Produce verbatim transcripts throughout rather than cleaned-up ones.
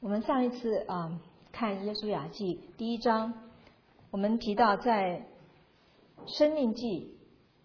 我们上一次啊、嗯、看约书亚记第一章，我们提到在申命记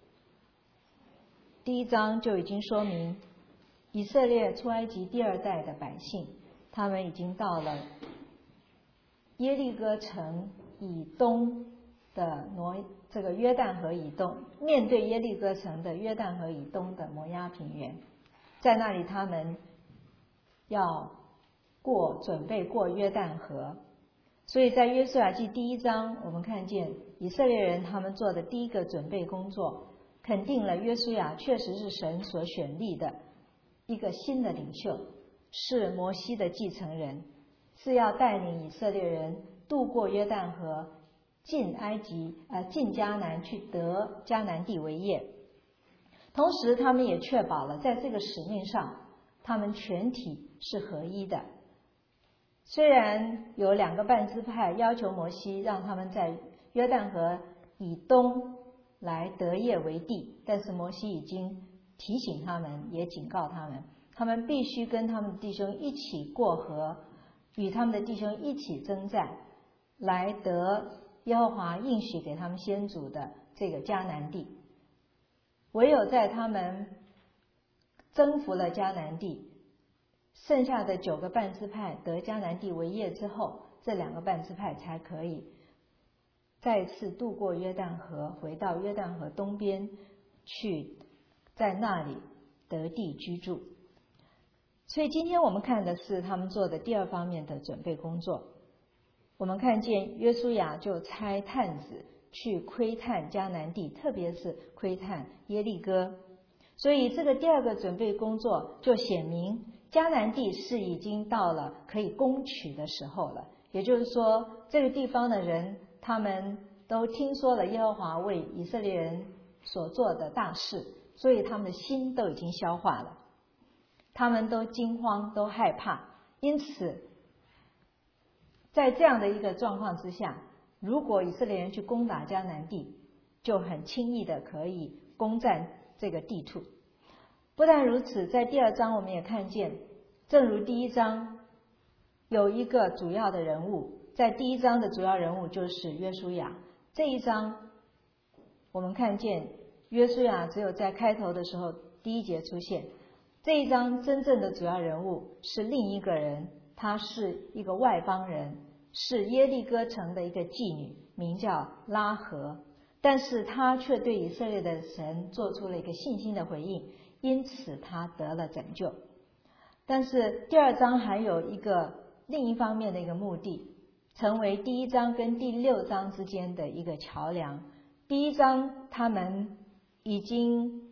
第一章就已经说明，以色列出埃及第二代的百姓，他们已经到了耶利哥城以东的挪这个约旦河以东，面对耶利哥城的约旦河以东的摩押平原，在那里他们要过准备过约旦河。所以在约书亚记第一章，我们看见以色列人他们做的第一个准备工作，肯定了约书亚确实是神所选立的一个新的领袖，是摩西的继承人，是要带领以色列人渡过约旦河，进埃及呃进迦南，去得迦南地为业。同时他们也确保了在这个使命上他们全体是合一的。虽然有两个半支派要求摩西让他们在约旦河以东来得业为地，但是摩西已经提醒他们，也警告他们，他们必须跟他们的弟兄一起过河，与他们的弟兄一起征战，来得耶和华应许给他们先祖的这个迦南地。唯有在他们征服了迦南地，剩下的九个半支派得迦南地为业之后，这两个半支派才可以再次渡过约旦河，回到约旦河东边去，在那里得地居住。所以今天我们看的是他们做的第二方面的准备工作。我们看见约书亚就差探子去窥探迦南地，特别是窥探耶利哥。所以这个第二个准备工作就显明迦南地是已经到了可以攻取的时候了。也就是说，这个地方的人他们都听说了耶和华为以色列人所做的大事，所以他们的心都已经消化了，他们都惊慌，都害怕。因此在这样的一个状况之下，如果以色列人去攻打迦南地，就很轻易的可以攻占这个地土。不但如此，在第二章我们也看见，正如第一章有一个主要的人物，在第一章的主要人物就是约书亚。这一章我们看见约书亚只有在开头的时候第一节出现，这一章真正的主要人物是另一个人，他是一个外邦人，是耶利哥城的一个妓女，名叫拉合，但是他却对以色列的神做出了一个信心的回应，因此他得了拯救。但是第二章还有一个另一方面的一个目的，成为第一章跟第六章之间的一个桥梁。第一章他们已经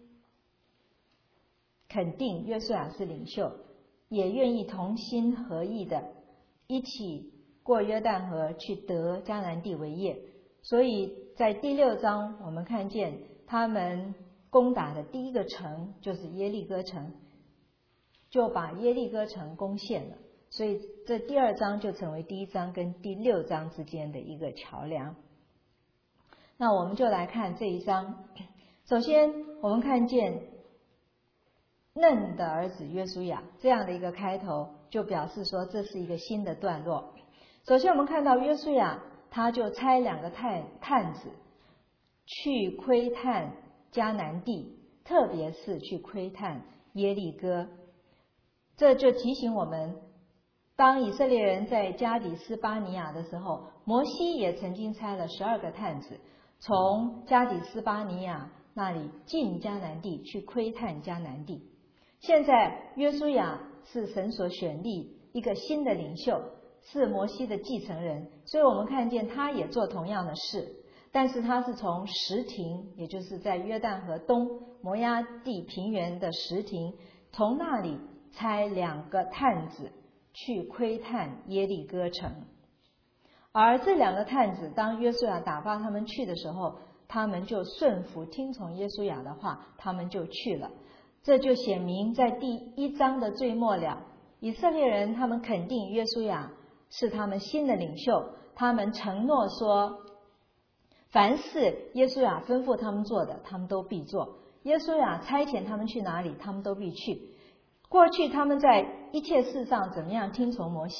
肯定约书亚是领袖，也愿意同心合意的一起过约旦河去得迦南地为业。所以在第六章我们看见他们攻打的第一个城就是耶利哥城，就把耶利哥城攻陷了。所以这第二章就成为第一章跟第六章之间的一个桥梁。那我们就来看这一章。首先我们看见嫩的儿子约书亚这样的一个开头，就表示说这是一个新的段落。首先我们看到约书亚他就差两个探探子去窥探迦南地，特别是去窥探耶利哥。这就提醒我们，当以色列人在加底斯巴尼亚的时候，摩西也曾经差了十二个探子从加底斯巴尼亚那里进迦南地去窥探迦南地。现在约书亚是神所选立一个新的领袖，是摩西的继承人，所以我们看见他也做同样的事，但是他是从什亭，也就是在约旦河东摩押地平原的什亭，从那里差两个探子去窥探耶利哥城。而这两个探子当约书亚打发他们去的时候，他们就顺服听从约书亚的话，他们就去了。这就显明在第一章的最末了，以色列人他们肯定约书亚是他们新的领袖，他们承诺说凡是约书亚吩咐他们做的，他们都必做。约书亚差遣他们去哪里，他们都必去。过去他们在一切事上怎么样听从摩西，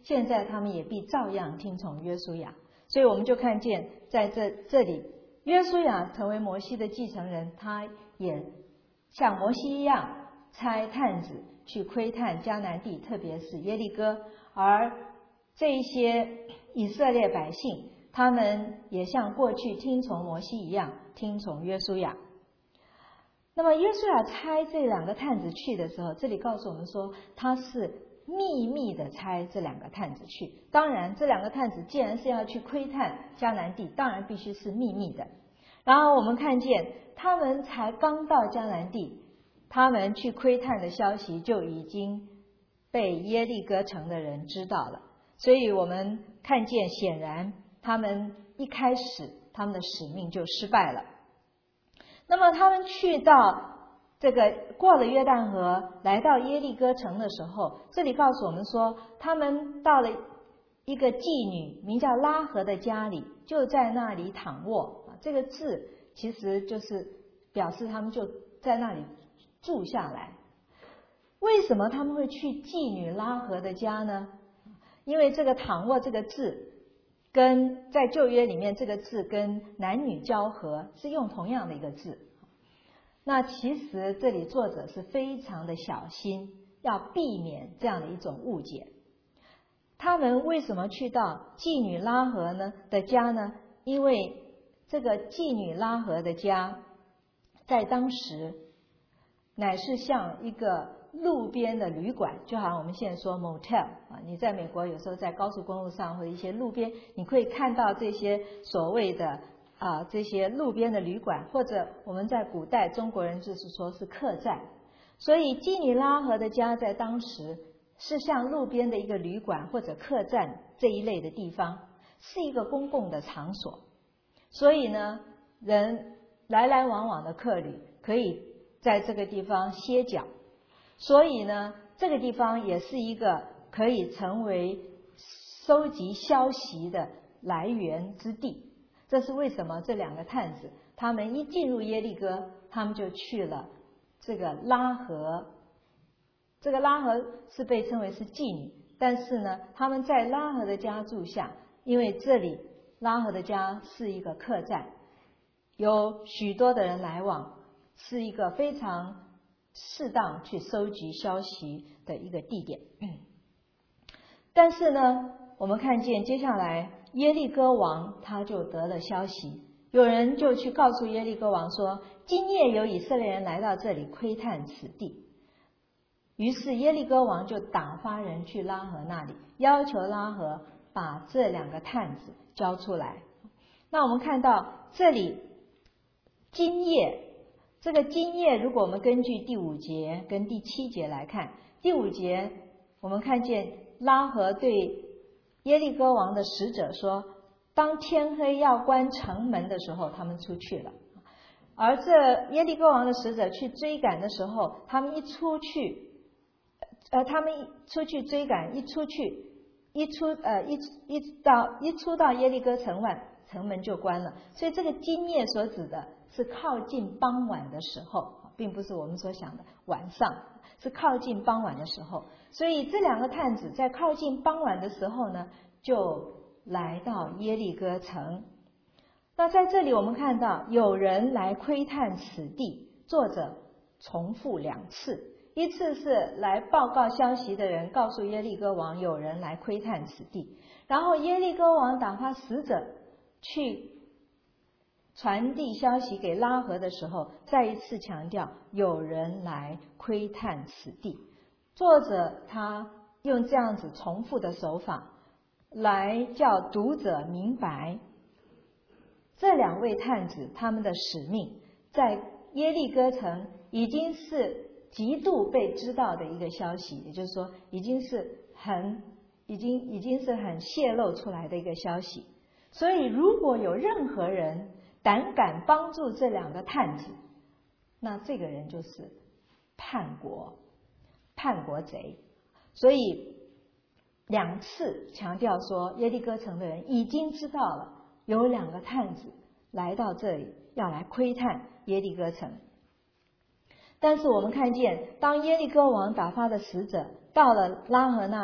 现在他们也必照样听从约书亚。所以我们就看见在这这里，约书亚成为摩西的继承人，他也像摩西一样差探子去窥探迦南地，特别是耶利哥。而这些以色列百姓，他们也像过去听从摩西一样听从约书亚。那么约书亚差这两个探子去的时候，这里告诉我们说他是秘密的差这两个探子去。当然这两个探子既然是要去窥探迦南地，当然必须是秘密的。然后我们看见他们才刚到迦南地，他们去窥探的消息就已经被耶利哥城的人知道了。所以我们看见显然他们一开始他们的使命就失败了。那么他们去到这个过了约旦河来到耶利哥城的时候，这里告诉我们说他们到了一个妓女名叫拉合的家里，就在那里躺卧。这个字其实就是表示他们就在那里住下来。为什么他们会去妓女拉合的家呢？因为这个躺卧这个字跟在旧约里面这个字跟男女交合是用同样的一个字。那其实这里作者是非常的小心，要避免这样的一种误解。他们为什么去到妓女拉合呢的家呢？因为这个妓女拉合的家在当时乃是像一个路边的旅馆，就好像我们现在说 motel 啊，你在美国有时候在高速公路上或者一些路边，你可以看到这些所谓的啊这些路边的旅馆，或者我们在古代中国人就是说是客栈。所以基尼拉合的家在当时是像路边的一个旅馆或者客栈这一类的地方，是一个公共的场所。所以呢，人来来往往的客旅可以在这个地方歇脚。所以呢，这个地方也是一个可以成为收集消息的来源之地。这是为什么这两个探子他们一进入耶利哥，他们就去了这个拉合。这个拉合是被称为是妓女，但是呢，他们在拉合的家住下，因为这里拉合的家是一个客栈，有许多的人来往，是一个非常适当去收集消息的一个地点。但是呢，我们看见接下来耶利哥王他就得了消息，有人就去告诉耶利哥王说，今夜有以色列人来到这里窥探此地。于是耶利哥王就打发人去拉合那里，要求拉合把这两个探子交出来。那我们看到这里今夜，这个今夜如果我们根据第五节跟第七节来看，第五节我们看见拉合对耶利哥王的使者说，当天黑要关城门的时候，他们出去了。而这耶利哥王的使者去追赶的时候，他们一出去呃，他们出去追赶，一出去一出呃一一到一出到耶利哥城外，城门就关了。所以这个今夜所指的是靠近傍晚的时候，并不是我们所想的晚上，是靠近傍晚的时候。所以这两个探子在靠近傍晚的时候呢，就来到耶利哥城。那在这里我们看到有人来窥探此地，作者重复两次。一次是来报告消息的人告诉耶利哥王有人来窥探此地，然后耶利哥王打发使者去传递消息给拉合的时候，再一次强调有人来窥探此地。作者他用这样子重复的手法来叫读者明白这两位探子他们的使命在耶利哥城已经是极度被知道的一个消息，也就是说已经是很已经已经是很泄露出来的一个消息。所以如果有任何人胆敢帮助这两个探子，那这个人就是叛国叛国贼。所以两次强调说耶利哥城的人已经知道了有两个探子来到这里要来窥探耶利哥城。但是我们看见当耶利哥王打发的使者到了拉合那里，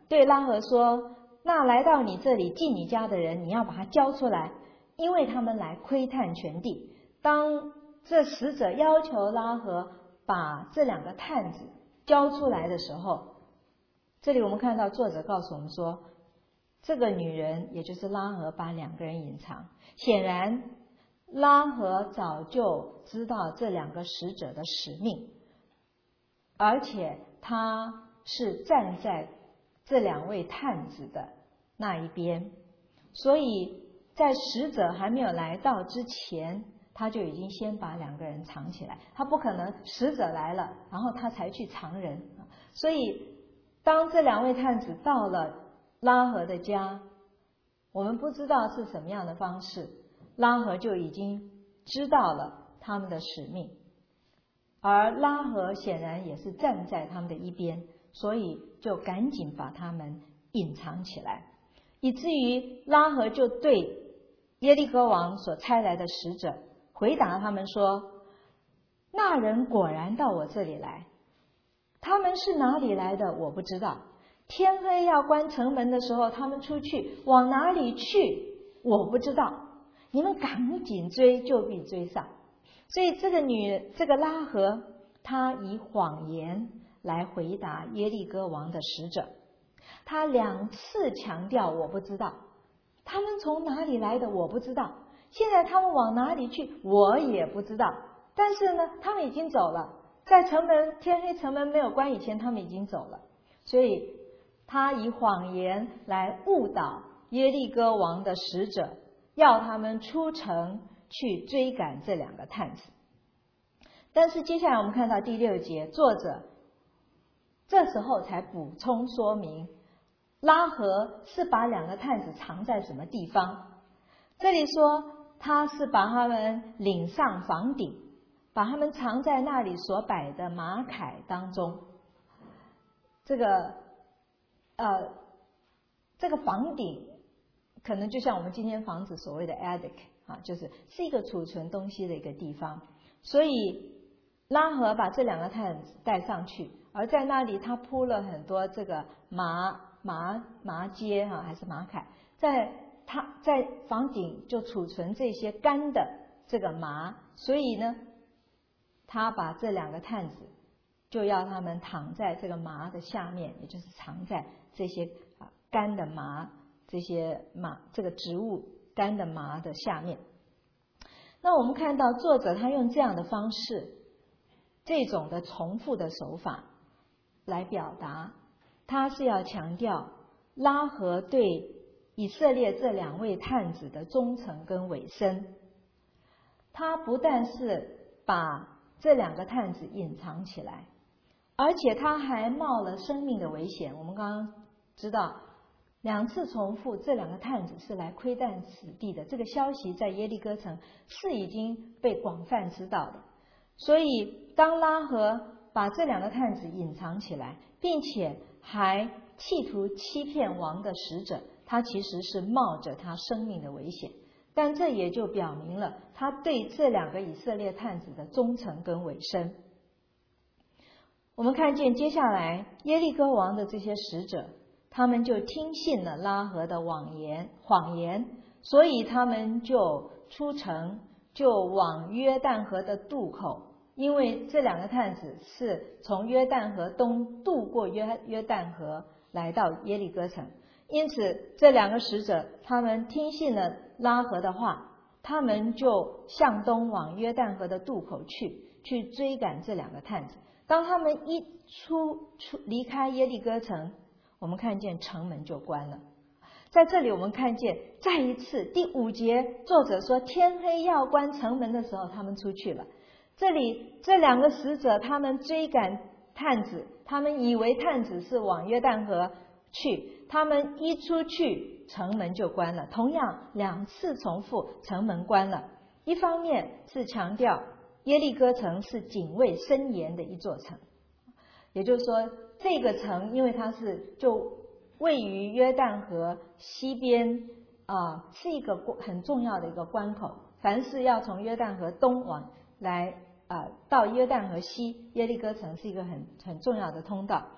对拉合说，那来到你这里进你家的人，你要把他交出来，因为他们来窥探全地。当这使者要求拉合把这两个探子交出来的时候，这里我们看到作者告诉我们说，这个女人也就是拉合把两个人隐藏。显然拉合早就知道这两个使者的使命，而且他是站在这两位探子的那一边，所以在使者还没有来到之前，他就已经先把两个人藏起来。他不可能使者来了然后他才去藏人。所以当这两位探子到了拉合的家，我们不知道是什么样的方式，拉合就已经知道了他们的使命，而拉合显然也是站在他们的一边，所以就赶紧把他们隐藏起来，以至于拉合就对耶利哥王所差来的使者回答他们说，那人果然到我这里来，他们是哪里来的我不知道，天黑要关城门的时候他们出去，往哪里去我不知道，你们赶紧追就必追上。所以这个女这个拉合，她以谎言来回答耶利哥王的使者，她两次强调我不知道，他们从哪里来的我不知道，现在他们往哪里去我也不知道，但是呢他们已经走了，在城门天黑城门没有关以前他们已经走了。所以他以谎言来误导耶利哥王的使者，要他们出城去追赶这两个探子。但是接下来我们看到第六节，作者这时候才补充说明拉合是把两个探子藏在什么地方。这里说他是把他们领上房顶，把他们藏在那里所摆的马铠当中。这个呃，这个房顶可能就像我们今天房子所谓的 attic 啊，就是是一个储存东西的一个地方。所以拉合把这两个探子带上去，而在那里他铺了很多这个麻麻麻秸啊，还是麻铠，在他在房顶就储存这些干的这个麻，所以呢，他把这两个探子就要他们躺在这个麻的下面，也就是藏在这些啊干的麻，这些麻这个植物干的麻的下面。那我们看到作者他用这样的方式，这种的重复的手法来表达，他是要强调拉合对以色列这两位探子的忠诚跟委身。他不但是把这两个探子隐藏起来，而且他还冒了生命的危险。我们刚刚知道两次重复这两个探子是来窥探此地的，这个消息在耶利哥城是已经被广泛知道的。所以当拉合把这两个探子隐藏起来，并且还企图欺骗王的使者，他其实是冒着他生命的危险。但这也就表明了他对这两个以色列探子的忠诚跟委身。我们看见接下来耶利哥王的这些使者，他们就听信了拉合的谎言谎言，所以他们就出城，就往约旦河的渡口，因为这两个探子是从约旦河东渡过约约旦河来到耶利哥城，因此这两个使者他们听信了拉合的话，他们就向东往约旦河的渡口去，去追赶这两个探子。当他们一出出离开耶利哥城，我们看见城门就关了。在这里我们看见再一次第五节，作者说天黑要关城门的时候他们出去了。这里这两个使者他们追赶探子，他们以为探子是往约旦河去，他们一出去城门就关了。同样两次重复城门关了，一方面是强调耶利哥城是警卫森严的一座城，也就是说这个城因为它是就位于约旦河西边啊、呃，是一个很重要的一个关口，凡是要从约旦河东往来啊、呃、到约旦河西，耶利哥城是一个很很重要的通道。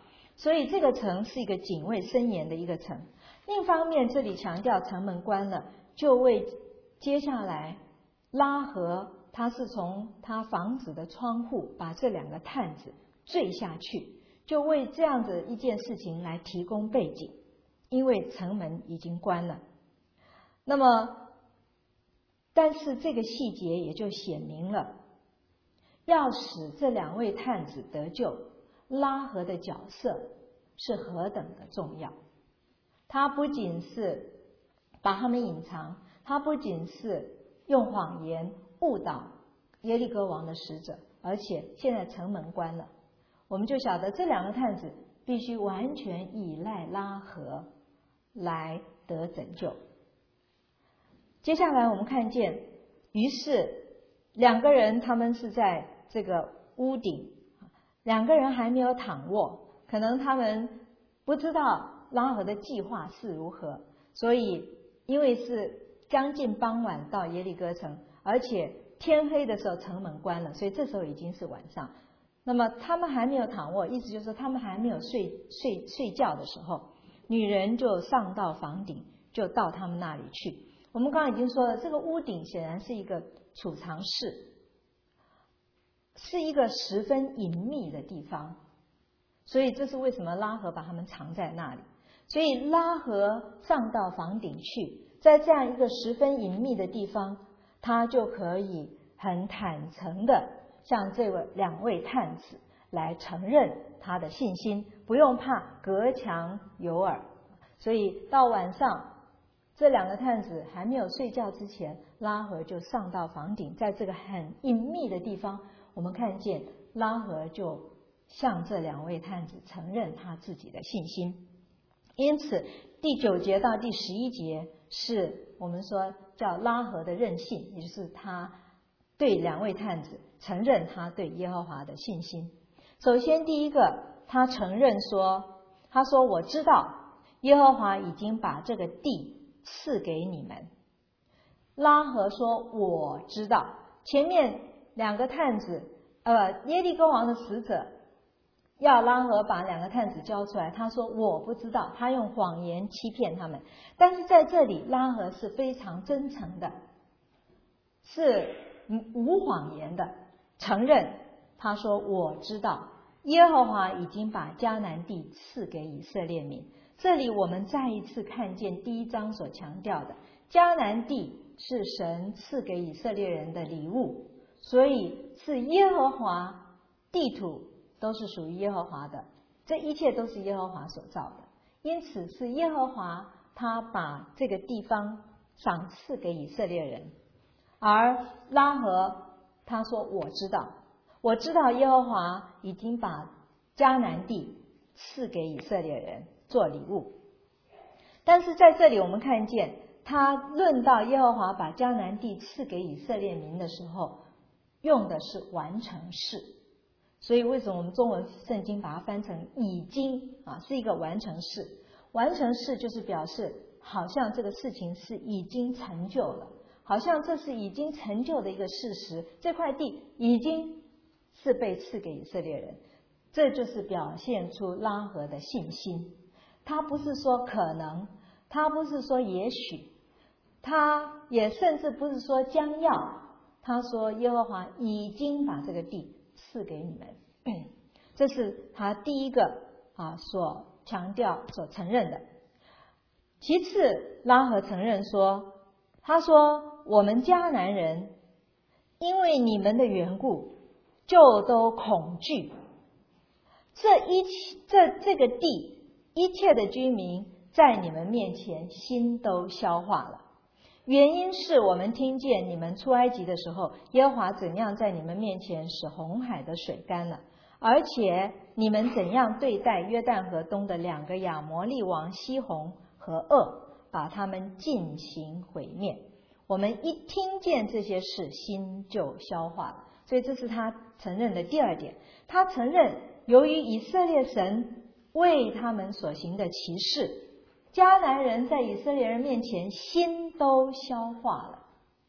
所以这个城是一个警卫森严的一个城。另一方面，这里强调城门关了，就为接下来拉合他是从他房子的窗户把这两个探子坠下去，就为这样的一件事情来提供背景，因为城门已经关了。那么但是这个细节也就显明了，要使这两位探子得救，拉合的角色是何等的重要。他不仅是把他们隐藏，他不仅是用谎言误导耶利哥王的使者，而且现在城门关了，我们就晓得这两个探子必须完全依赖拉合来得拯救。接下来我们看见，于是两个人他们是在这个屋顶，两个人还没有躺卧，可能他们不知道拉合的计划是如何，所以因为是刚近傍晚到耶利哥城，而且天黑的时候城门关了，所以这时候已经是晚上。那么他们还没有躺卧，意思就是说他们还没有睡睡睡觉的时候，女人就上到房顶，就到他们那里去。我们刚刚已经说了，这个屋顶显然是一个储藏室，是一个十分隐秘的地方，所以这是为什么拉合把他们藏在那里。所以拉合上到房顶去，在这样一个十分隐秘的地方，他就可以很坦诚的向这位两位探子来承认他的信心，不用怕隔墙有耳。所以到晚上这两个探子还没有睡觉之前，拉合就上到房顶，在这个很隐秘的地方，我们看见拉合就向这两位探子承认他自己的信心。因此第九节到第十一节是我们说叫拉合的认信，也就是他对两位探子承认他对耶和华的信心。首先第一个，他承认说，他说我知道耶和华已经把这个地赐给你们。拉合说我知道，前面两个探子呃，耶利哥王的使者要拉合把两个探子交出来，他说我不知道，他用谎言欺骗他们。但是在这里拉合是非常真诚的，是无谎言的承认，他说我知道耶和华已经把迦南地赐给以色列民。这里我们再一次看见第一章所强调的，迦南地是神赐给以色列人的礼物，所以是耶和华，地土都是属于耶和华的，这一切都是耶和华所造的，因此是耶和华他把这个地方赏赐给以色列人。而拉合他说我知道，我知道耶和华已经把迦南地赐给以色列人做礼物。但是在这里我们看见他论到耶和华把迦南地赐给以色列民的时候，用的是完成式。所以为什么我们中文圣经把它翻成已经啊，是一个完成式。完成式就是表示好像这个事情是已经成就了，好像这是已经成就的一个事实，这块地已经是被赐给以色列人。这就是表现出拉合的信心。他不是说可能，他不是说也许，他也甚至不是说将要，他说耶和华已经把这个地赐给你们。这是他第一个啊所强调所承认的。其次拉合承认说，他说我们迦南人因为你们的缘故就都恐惧，这一这这个地一切的居民在你们面前心都消化了。原因是我们听见你们出埃及的时候，耶和华怎样在你们面前使红海的水干了，而且你们怎样对待约旦河东的两个亚摩利王西宏和噩，把他们尽行毁灭。我们一听见这些事，心就消化了。所以这是他承认的第二点。他承认由于以色列神为他们所行的奇事，迦南人在以色列人面前心都消化了。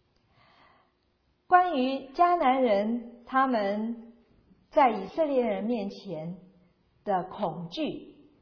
关于迦南人他们在以色列人面前的恐惧，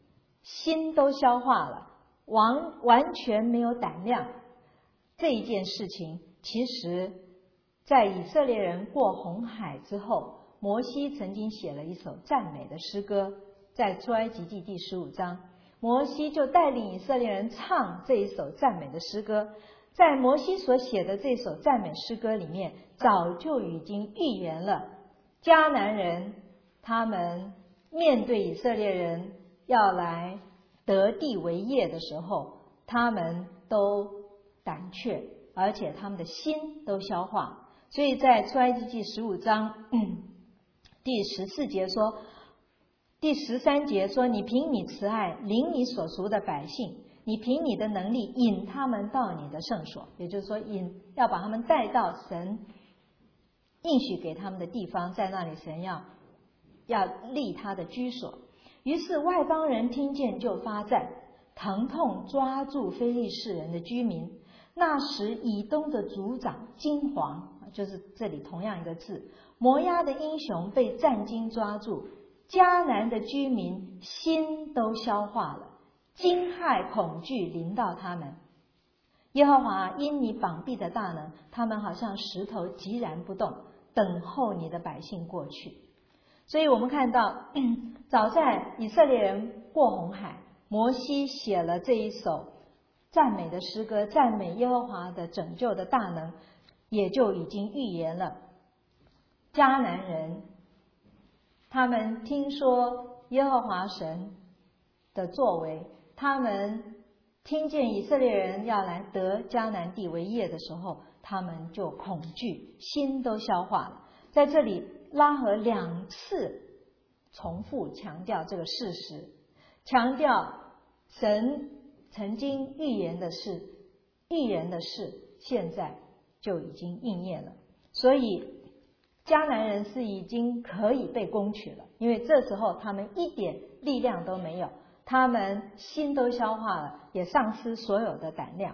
心都消化了，完完全没有胆量。这一件事情，其实在以色列人过红海之后，摩西曾经写了一首赞美的诗歌，在出埃及记第十五章，摩西就带领以色列人唱这一首赞美的诗歌。在摩西所写的这首赞美诗歌里面，早就已经预言了迦南人他们面对以色列人要来得地为业的时候，他们都胆怯，而且他们的心都消化。所以在出埃及记十五章、嗯、第十四节说，第十三节说，你凭你慈爱领你所属的百姓，你凭你的能力引他们到你的圣所，也就是说引要把他们带到神应许给他们的地方，在那里神要要立他的居所。于是外邦人听见就发战，疼痛抓住非利士人的居民。那时以东的族长惊惶，就是这里同样一个字，摩押的英雄被战惊抓住，迦南的居民心都消化了，惊骇恐惧临到他们。耶和华因你膀臂的大能，他们好像石头寂然不动，等候你的百姓过去。所以我们看到，嗯、早在以色列人过红海，摩西写了这一首赞美的诗歌，赞美耶和华的拯救的大能，也就已经预言了迦南人他们听说耶和华神的作为，他们听见以色列人要来得迦南地为业的时候，他们就恐惧，心都消化了。在这里拉合两次重复强调这个事实，强调神曾经预言的事，预言的事现在就已经应验了。所以迦南人是已经可以被攻取了，因为这时候他们一点力量都没有，他们心都消化了，也丧失所有的胆量。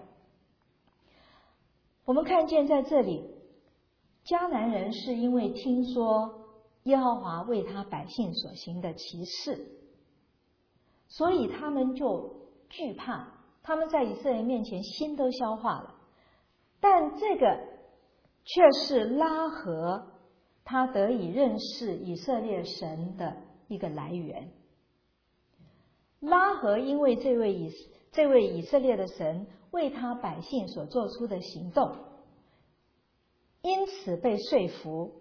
我们看见在这里，迦南人是因为听说耶和华为他百姓所行的奇事，所以他们就惧怕，他们在以色列面前心都消化了。但这个却是拉合他得以认识以色列神的一个来源。拉合因为这位以这位以色列的神为他百姓所做出的行动，因此被说服，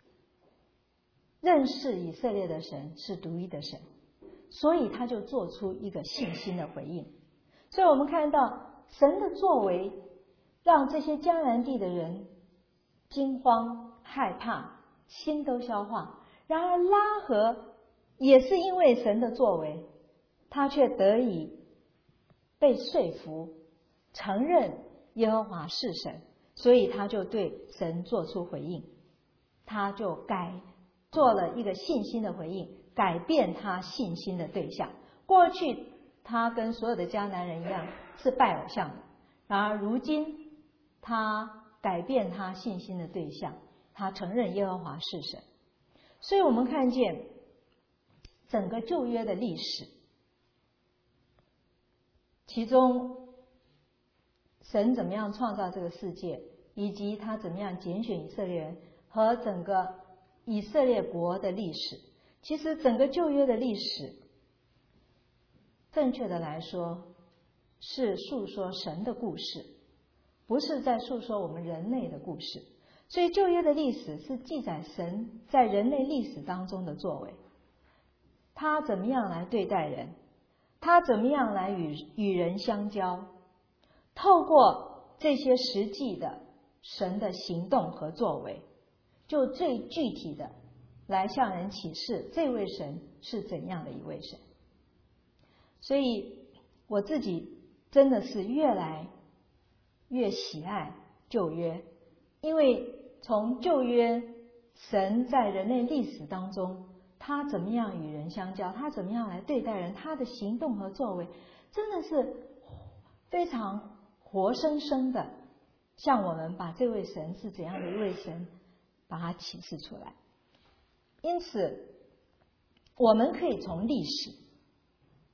认识以色列的神是独一的神，所以他就做出一个信心的回应。所以我们看到神的作为让这些迦南地的人惊慌害怕，心都消化。然而拉合也是因为神的作为，他却得以被说服，承认耶和华是神，所以他就对神做出回应，他就改做了一个信心的回应，改变他信心的对象。过去他跟所有的迦南人一样是拜偶像的，然而如今他改变他信心的对象，他承认耶和华是神。所以我们看见整个旧约的历史，其中神怎么样创造这个世界，以及他怎么样拣选以色列人，和整个以色列国的历史。其实整个旧约的历史，正确的来说是诉说神的故事，不是在诉说我们人类的故事。所以旧约的历史是记载神在人类历史当中的作为，他怎么样来对待人，他怎么样来与与人相交，透过这些实际的神的行动和作为，就最具体的来向人启示这位神是怎样的一位神。所以我自己真的是越来越喜爱旧约，因为从旧约神在人类历史当中他怎么样与人相交，他怎么样来对待人，他的行动和作为真的是非常活生生的向我们把这位神是怎样的一位神把它启示出来。因此我们可以从历史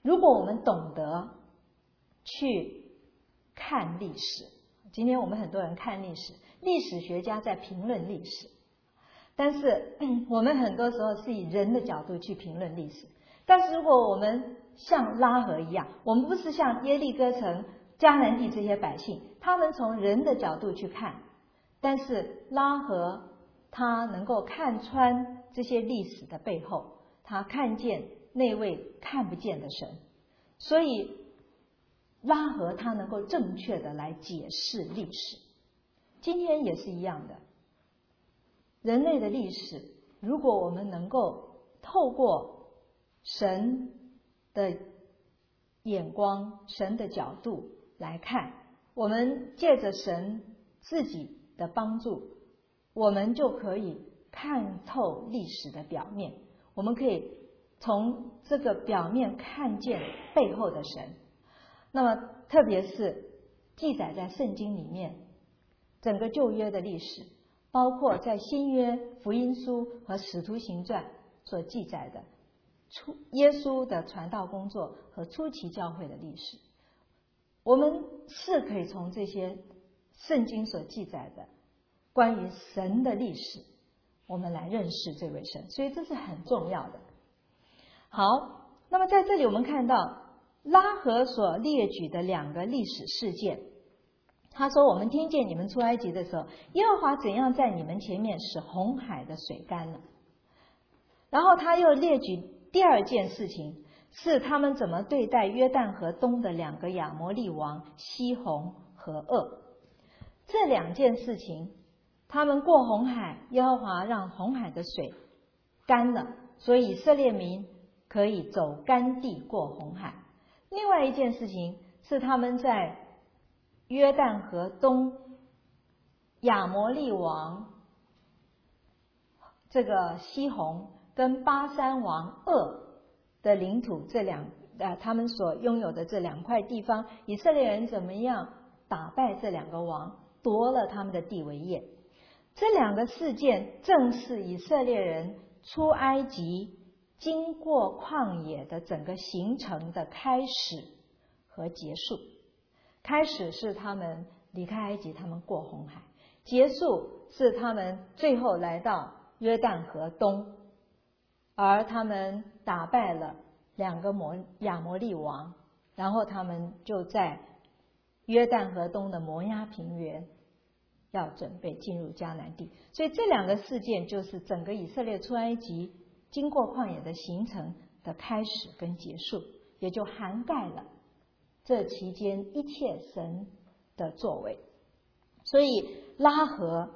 如果我们懂得去看历史，今天我们很多人看历史，历史学家在评论历史，但是我们很多时候是以人的角度去评论历史。但是如果我们像拉合一样，我们不是像耶利哥城、迦南地这些百姓，他们从人的角度去看，但是拉合他能够看穿这些历史的背后，他看见那位看不见的神，所以拉合他能够正确的来解释历史。今天也是一样的，人类的历史，如果我们能够透过神的眼光、神的角度来看，我们借着神自己的帮助，我们就可以看透历史的表面，我们可以从这个表面看见背后的神。那么特别是记载在圣经里面整个旧约的历史，包括在新约福音书和使徒行传所记载的初耶稣的传道工作和初期教会的历史，我们是可以从这些圣经所记载的关于神的历史，我们来认识这位神，所以这是很重要的。好，那么在这里我们看到拉合所列举的两个历史事件，他说我们听见你们出埃及的时候，耶和华怎样在你们前面使红海的水干了。然后他又列举第二件事情，是他们怎么对待约旦河东的两个亚摩利王西宏和噩。这两件事情，他们过红海，耶和华让红海的水干了，所以以色列民可以走干地过红海。另外一件事情是他们在约旦河东亚摩利王这个西宏跟巴珊王噩的领土，这两呃他们所拥有的这两块地方，以色列人怎么样打败这两个王，夺了他们的地为业。这两个事件正是以色列人出埃及经过旷野的整个行程的开始和结束。开始是他们离开埃及，他们过红海；结束是他们最后来到约旦河东，而他们打败了两个摩亚摩利王，然后他们就在约旦河东的摩押平原要准备进入迦南地。所以这两个事件就是整个以色列出埃及经过旷野的行程的开始跟结束，也就涵盖了这期间一切神的作为。所以拉合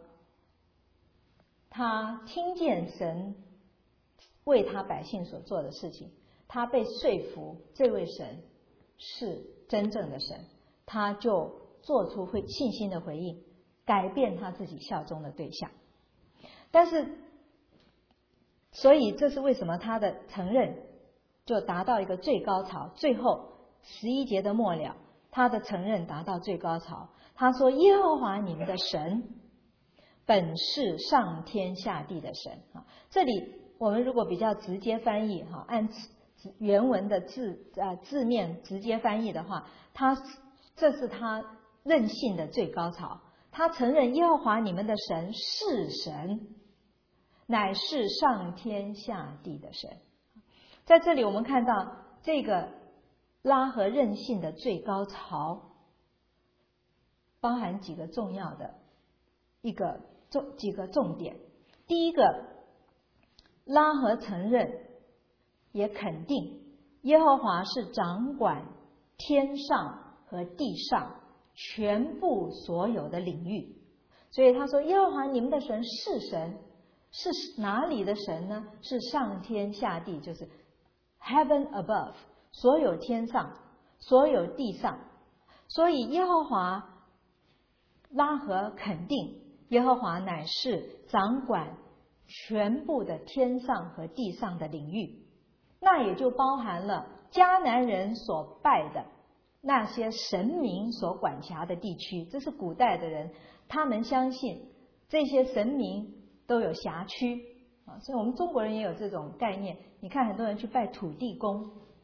他听见神为他百姓所做的事情，他被说服这位神是真正的神，他就做出会信心的回应，改变他自己效忠的对象。但是所以这是为什么他的承认就达到一个最高潮，最后十一节的末了，他的承认达到最高潮。他说耶和华你们的神本是上天下地的神。这里我们如果比较直接翻译，按原文的字呃字面直接翻译的话，他这是他任性的最高潮。他承认耶和华你们的神是神，乃是上天下地的神。在这里我们看到这个拉合任性的最高潮包含几个重要的一个重几个重点。第一个，拉合承认也肯定耶和华是掌管天上和地上全部所有的领域。所以他说耶和华你们的神是神，是哪里的神呢？是上天下地，就是 heaven above， 所有天上所有地上。所以耶和华拉合肯定耶和华乃是掌管全部的天上和地上的领域，那也就包含了迦南人所拜的那些神明所管辖的地区。这是古代的人，他们相信这些神明都有辖区啊，所以我们中国人也有这种概念。你看很多人去拜土地公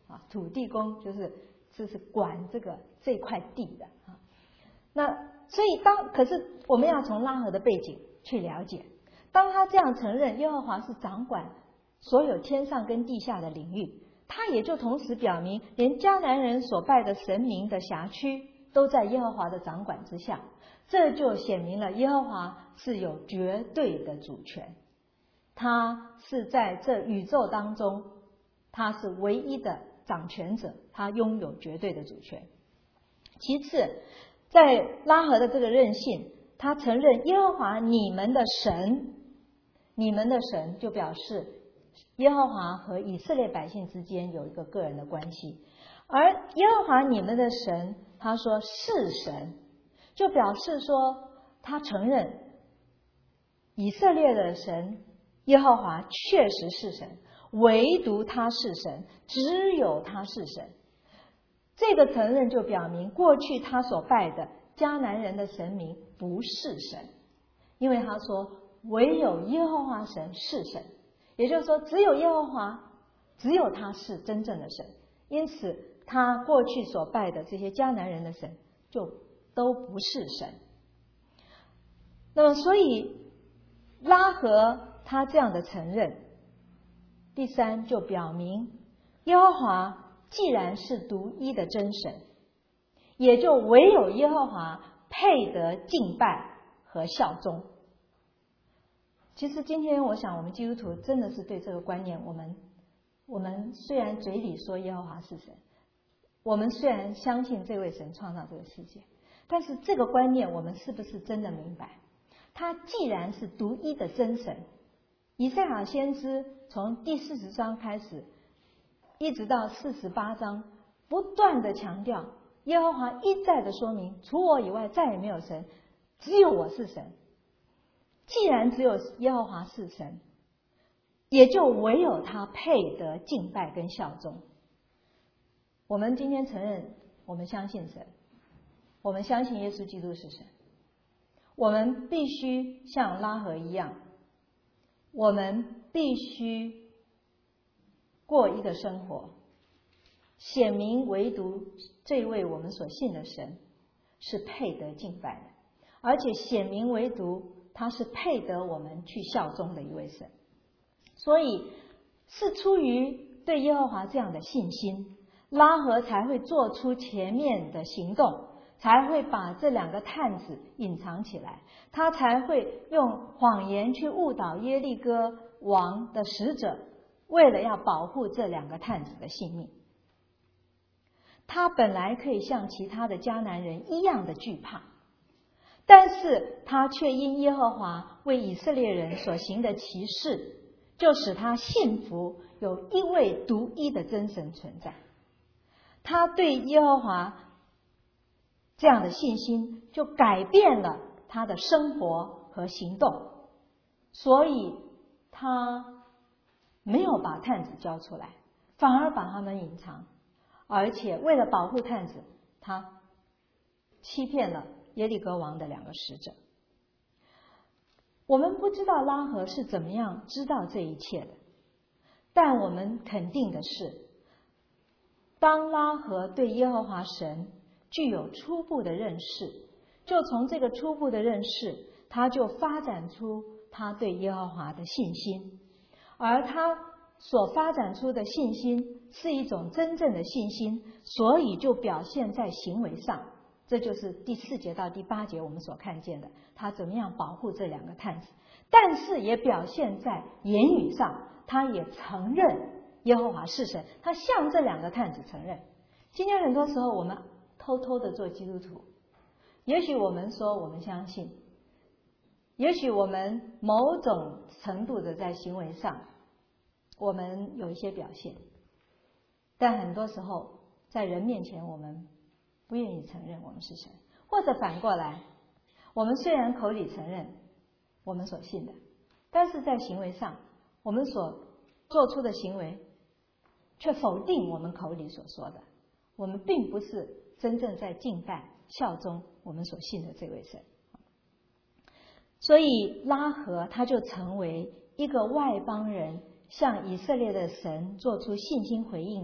啊，土地公就是就是管这个这块地的啊。那所以当可是我们要从拉合的背景去了解，当他这样承认耶和华是掌管所有天上跟地下的领域，他也就同时表明，连迦南人所拜的神明的辖区都在耶和华的掌管之下，这就显明了耶和华是有绝对的主权，他是在这宇宙当中，他是唯一的掌权者，他拥有绝对的主权。其次，在拉合的这个任性，他承认耶和华你们的神，你们的神就表示耶和华和以色列百姓之间有一个个人的关系，而耶和华你们的神，他说是神，就表示说他承认以色列的神耶和华确实是神，唯独他是神，只有他是神。这个承认就表明过去他所拜的迦南人的神明不是神，因为他说唯有耶和华神是神，也就是说只有耶和华，只有他是真正的神，因此他过去所拜的这些迦南人的神就都不是神。那么所以拉合他这样的承认，第三就表明耶和华既然是独一的真神，也就唯有耶和华配得敬拜和效忠。其实今天我想我们基督徒真的是对这个观念，我们我们虽然嘴里说耶和华是神，我们虽然相信这位神创造这个世界，但是这个观念我们是不是真的明白？他既然是独一的真神，以赛亚先知从第四十章开始一直到四十八章不断的强调，耶和华一再的说明，除我以外再也没有神，只有我是神。既然只有耶和华是神，也就唯有他配得敬拜跟效忠。我们今天承认我们相信神，我们相信耶稣基督是神，我们必须像拉合一样，我们必须过一个生活，显明唯独这位我们所信的神是配得敬拜的，而且显明唯独他是配得我们去效忠的一位神。所以是出于对耶和华这样的信心，拉合才会做出前面的行动，才会把这两个探子隐藏起来，他才会用谎言去误导耶利哥王的使者，为了要保护这两个探子的性命。他本来可以像其他的迦南人一样的惧怕，但是他却因耶和华为以色列人所行的奇事，就使他信服有一位独一的真神存在。他对耶和华这样的信心，就改变了他的生活和行动，所以他没有把探子交出来，反而把他们隐藏，而且为了保护探子，他欺骗了耶利哥王的两个使者。我们不知道拉合是怎么样知道这一切的，但我们肯定的是，当拉合对耶和华神具有初步的认识，就从这个初步的认识，他就发展出他对耶和华的信心，而他所发展出的信心是一种真正的信心，所以就表现在行为上。这就是第四节到第八节我们所看见的，他怎么样保护这两个探子，但是也表现在言语上，他也承认耶和华是神，他向这两个探子承认。今天很多时候我们偷偷的做基督徒，也许我们说我们相信，也许我们某种程度的在行为上我们有一些表现，但很多时候在人面前我们不愿意承认我们是神，或者反过来，我们虽然口里承认我们所信的，但是在行为上我们所做出的行为却否定我们口里所说的，我们并不是真正在敬拜效忠我们所信的这位神。所以拉合他就成为一个外邦人向以色列的神做出信心回应的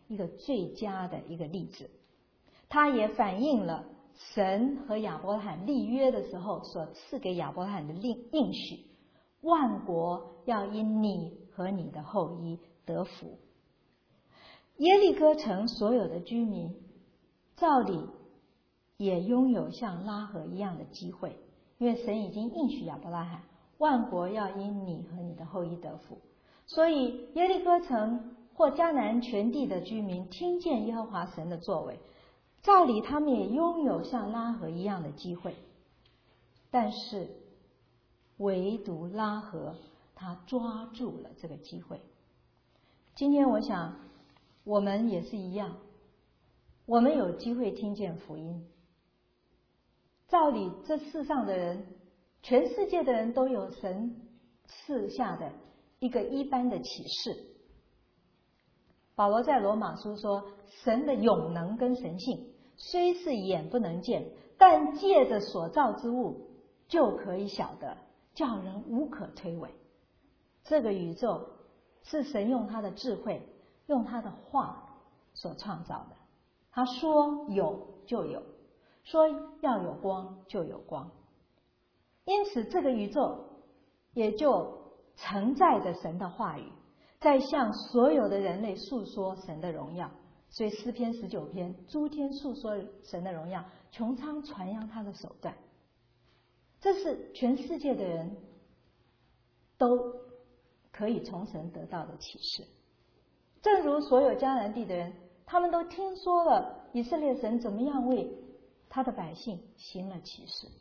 一个最佳的一个例子。它也反映了神和亚伯拉罕立约的时候所赐给亚伯拉罕的应许，万国要因你和你的后裔得福。耶利哥城所有的居民照理也拥有像拉合一样的机会，因为神已经应许亚伯拉罕，万国要因你和你的后裔得福。所以耶利哥城或迦南全地的居民听见耶和华神的作为，照理他们也拥有像拉合一样的机会，但是唯独拉合他抓住了这个机会。今天我想我们也是一样，我们有机会听见福音。照理这世上的人，全世界的人都有神赐下的一个一般的启示。保罗在罗马书说，神的永能跟神性虽是眼不能见，但借着所造之物就可以晓得，叫人无可推诿。这个宇宙是神用他的智慧，用他的话所创造的。他说有就有，说要有光就有光，因此这个宇宙也就承载着神的话语，在向所有的人类诉说神的荣耀。所以诗篇十九篇，诸天诉说神的荣耀，穹苍传扬他的手段。这是全世界的人都可以从神得到的启示。正如所有迦南地的人，他们都听说了以色列神怎么样为他的百姓行了启示。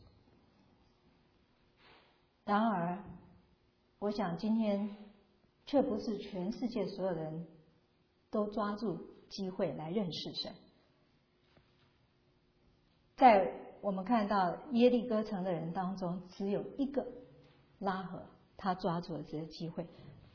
然而我想今天却不是全世界所有人都抓住机会来认识神。在我们看到耶利哥城的人当中，只有一个拉合，他抓住了这个机会。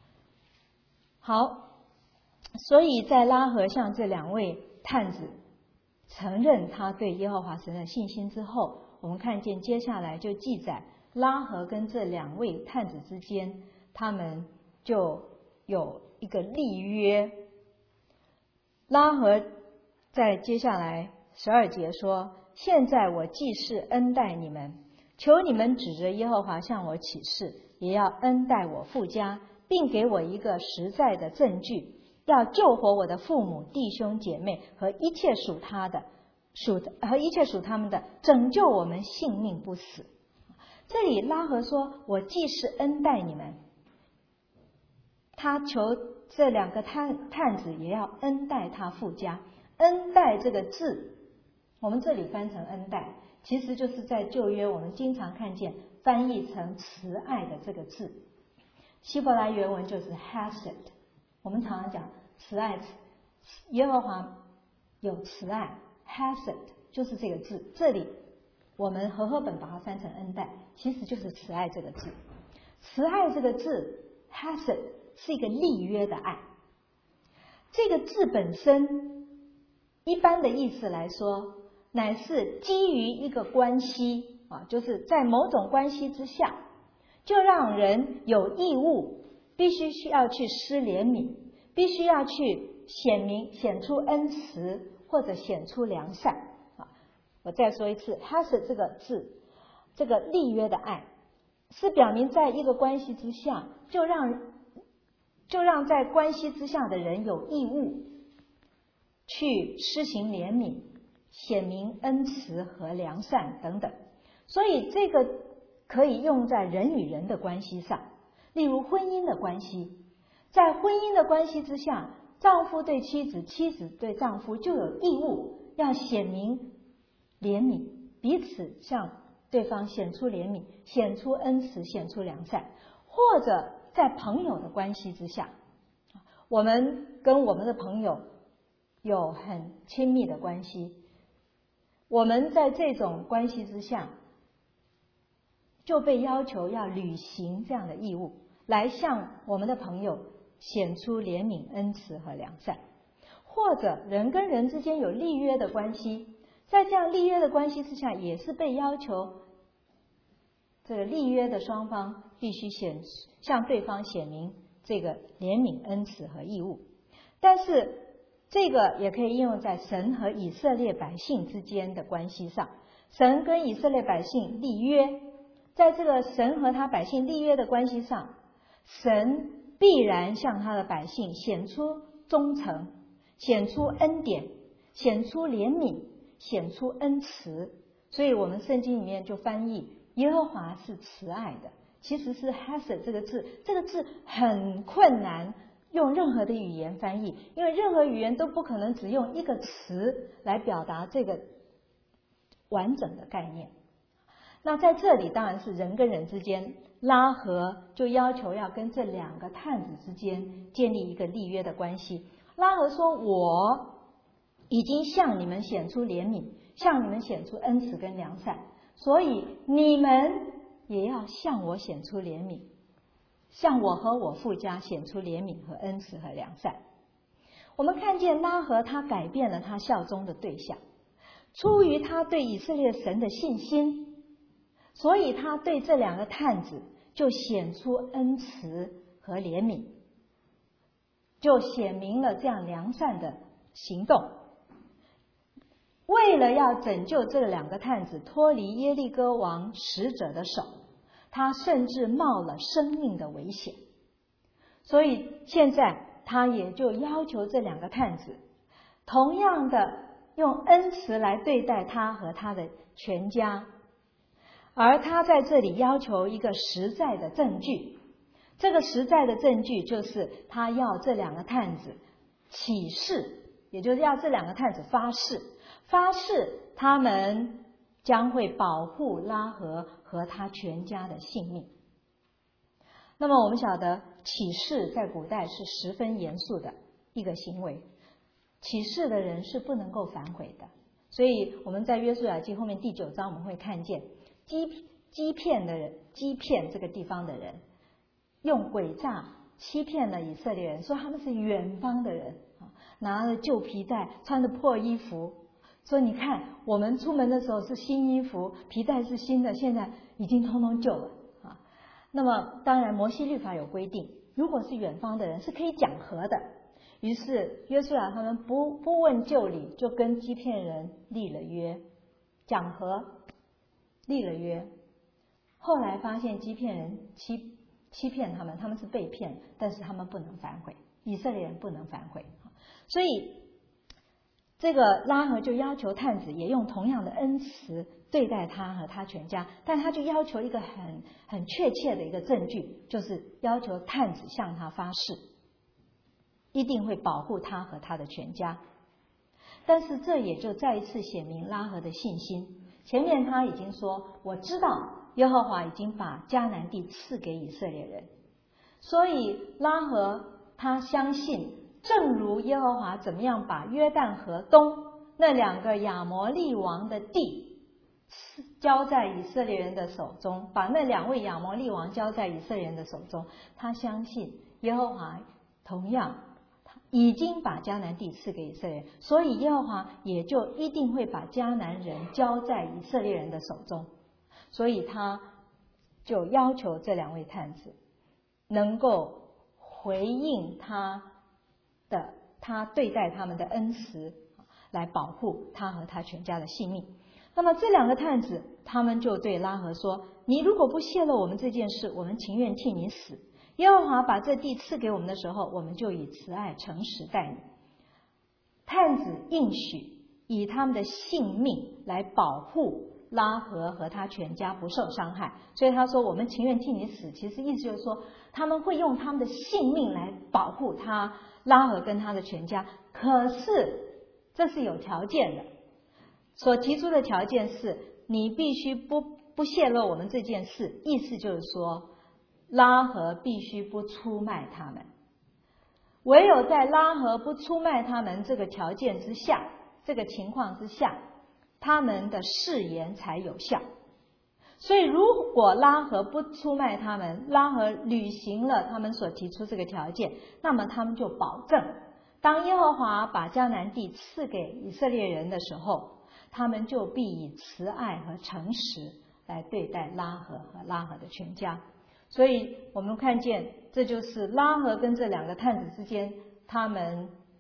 好，所以在拉合向这两位探子承认他对耶和华神的信心之后，我们看见接下来就记载拉合跟这两位探子之间，他们就有一个立约。拉合在接下来十二节说，现在我既是恩待你们，求你们指着耶和华向我起誓，也要恩待我父家，并给我一个实在的证据，要救活我的父母弟兄姐妹和一切属他的属和一切属他们的，拯救我们性命不死。这里拉合说，我既是恩待你们，他求这两个探探子也要恩待他父家。恩待这个字，我们这里翻成恩待，其实就是在旧约我们经常看见翻译成慈爱的这个字，希伯来原文就是 hesed。 我们常常讲慈爱，耶和华有慈爱， hesed 就是这个字。这里我们和合本把它翻成恩待，其实就是慈爱这个字。慈爱这个字 hesed 是一个立约的爱。这个字本身一般的意思来说，乃是基于一个关系啊，就是在某种关系之下，就让人有义务必须需要去施怜悯，必须要去显明显出恩慈，或者显出良善啊。我再说一次，它是这个字，这个立约的爱是表明在一个关系之下，就让就让在关系之下的人有义务去施行怜悯，显明恩慈和良善等等。所以这个可以用在人与人的关系上，例如婚姻的关系。在婚姻的关系之下，丈夫对妻子，妻子对丈夫就有义务要显明怜悯，彼此向对方显出怜悯，显出恩慈，显出良善。或者在朋友的关系之下，我们跟我们的朋友有很亲密的关系，我们在这种关系之下就被要求要履行这样的义务，来向我们的朋友显出怜悯、恩慈和良善。或者人跟人之间有立约的关系，在这样立约的关系之下，也是被要求这个立约的双方必须显向对方显明这个怜悯、恩慈和义务。但是这个也可以应用在神和以色列百姓之间的关系上。神跟以色列百姓立约，在这个神和他百姓立约的关系上，神必然向他的百姓显出忠诚，显出恩典，显出怜悯，显出恩慈。所以我们圣经里面就翻译耶和华是慈爱的，其实是 Hesed 这个字，这个字很困难用任何的语言翻译，因为任何语言都不可能只用一个词来表达这个完整的概念。那在这里当然是人跟人之间，拉合就要求要跟这两个探子之间建立一个立约的关系。拉合说，我已经向你们显出怜悯，向你们显出恩慈跟良善，所以你们也要向我显出怜悯，向我和我父家显出怜悯和恩慈和良善。我们看见拉合他改变了他效忠的对象，出于他对以色列神的信心，所以他对这两个探子就显出恩慈和怜悯，就显明了这样良善的行动。为了要拯救这两个探子脱离耶利哥王使者的手，他甚至冒了生命的危险。所以现在他也就要求这两个探子同样的用恩慈来对待他和他的全家。而他在这里要求一个实在的证据，这个实在的证据就是他要这两个探子起誓，也就是要这两个探子发誓，发誓他们将会保护拉合和他全家的性命。那么我们晓得起誓在古代是十分严肃的一个行为，起誓的人是不能够反悔的。所以我们在约书亚记后面第九章我们会看见欺欺骗的人，欺骗这个地方的人，用诡诈欺骗了以色列人，说他们是远方的人，拿了旧皮带，穿着破衣服，说你看我们出门的时候是新衣服，皮带是新的，现在已经通通旧了啊。那么当然摩西律法有规定，如果是远方的人是可以讲和的。于是约书亚他们不不问旧理，就跟欺骗人立了约，讲和，立了约。后来发现欺骗人欺欺骗他们，他们是被骗，但是他们不能反悔，以色列人不能反悔。所以这个拉合就要求探子也用同样的恩慈对待他和他全家，但他就要求一个很很确切的一个证据，就是要求探子向他发誓，一定会保护他和他的全家。但是这也就再一次显明拉合的信心。前面他已经说，我知道耶和华已经把迦南地赐给以色列人，所以拉合他相信，正如耶和华怎么样把约旦河东那两个亚摩利王的地交在以色列人的手中，把那两位亚摩利王交在以色列人的手中，他相信耶和华同样已经把迦南地赐给以色列人，所以耶和华也就一定会把迦南人交在以色列人的手中。所以他就要求这两位探子能够回应他的他对待他们的恩慈，来保护他和他全家的性命。那么这两个探子他们就对拉合说，你如果不泄露我们这件事，我们情愿替你死。耶和华把这地赐给我们的时候，我们就以慈爱诚实待你。探子应许以他们的性命来保护拉合和他全家不受伤害，所以他说我们情愿替你死，其实意思就是说他们会用他们的性命来保护他拉合跟他的全家。可是这是有条件的，所提出的条件是你必须不不泄露我们这件事，意思就是说拉合必须不出卖他们，唯有在拉合不出卖他们这个条件之下，这个情况之下，他们的誓言才有效。所以如果拉合不出卖他们，拉合履行了他们所提出这个条件，那么他们就保证当耶和华把迦南地赐给以色列人的时候，他们就必以慈爱和诚实来对待拉合和拉合的全家。所以我们看见这就是拉合跟这两个探子之间他们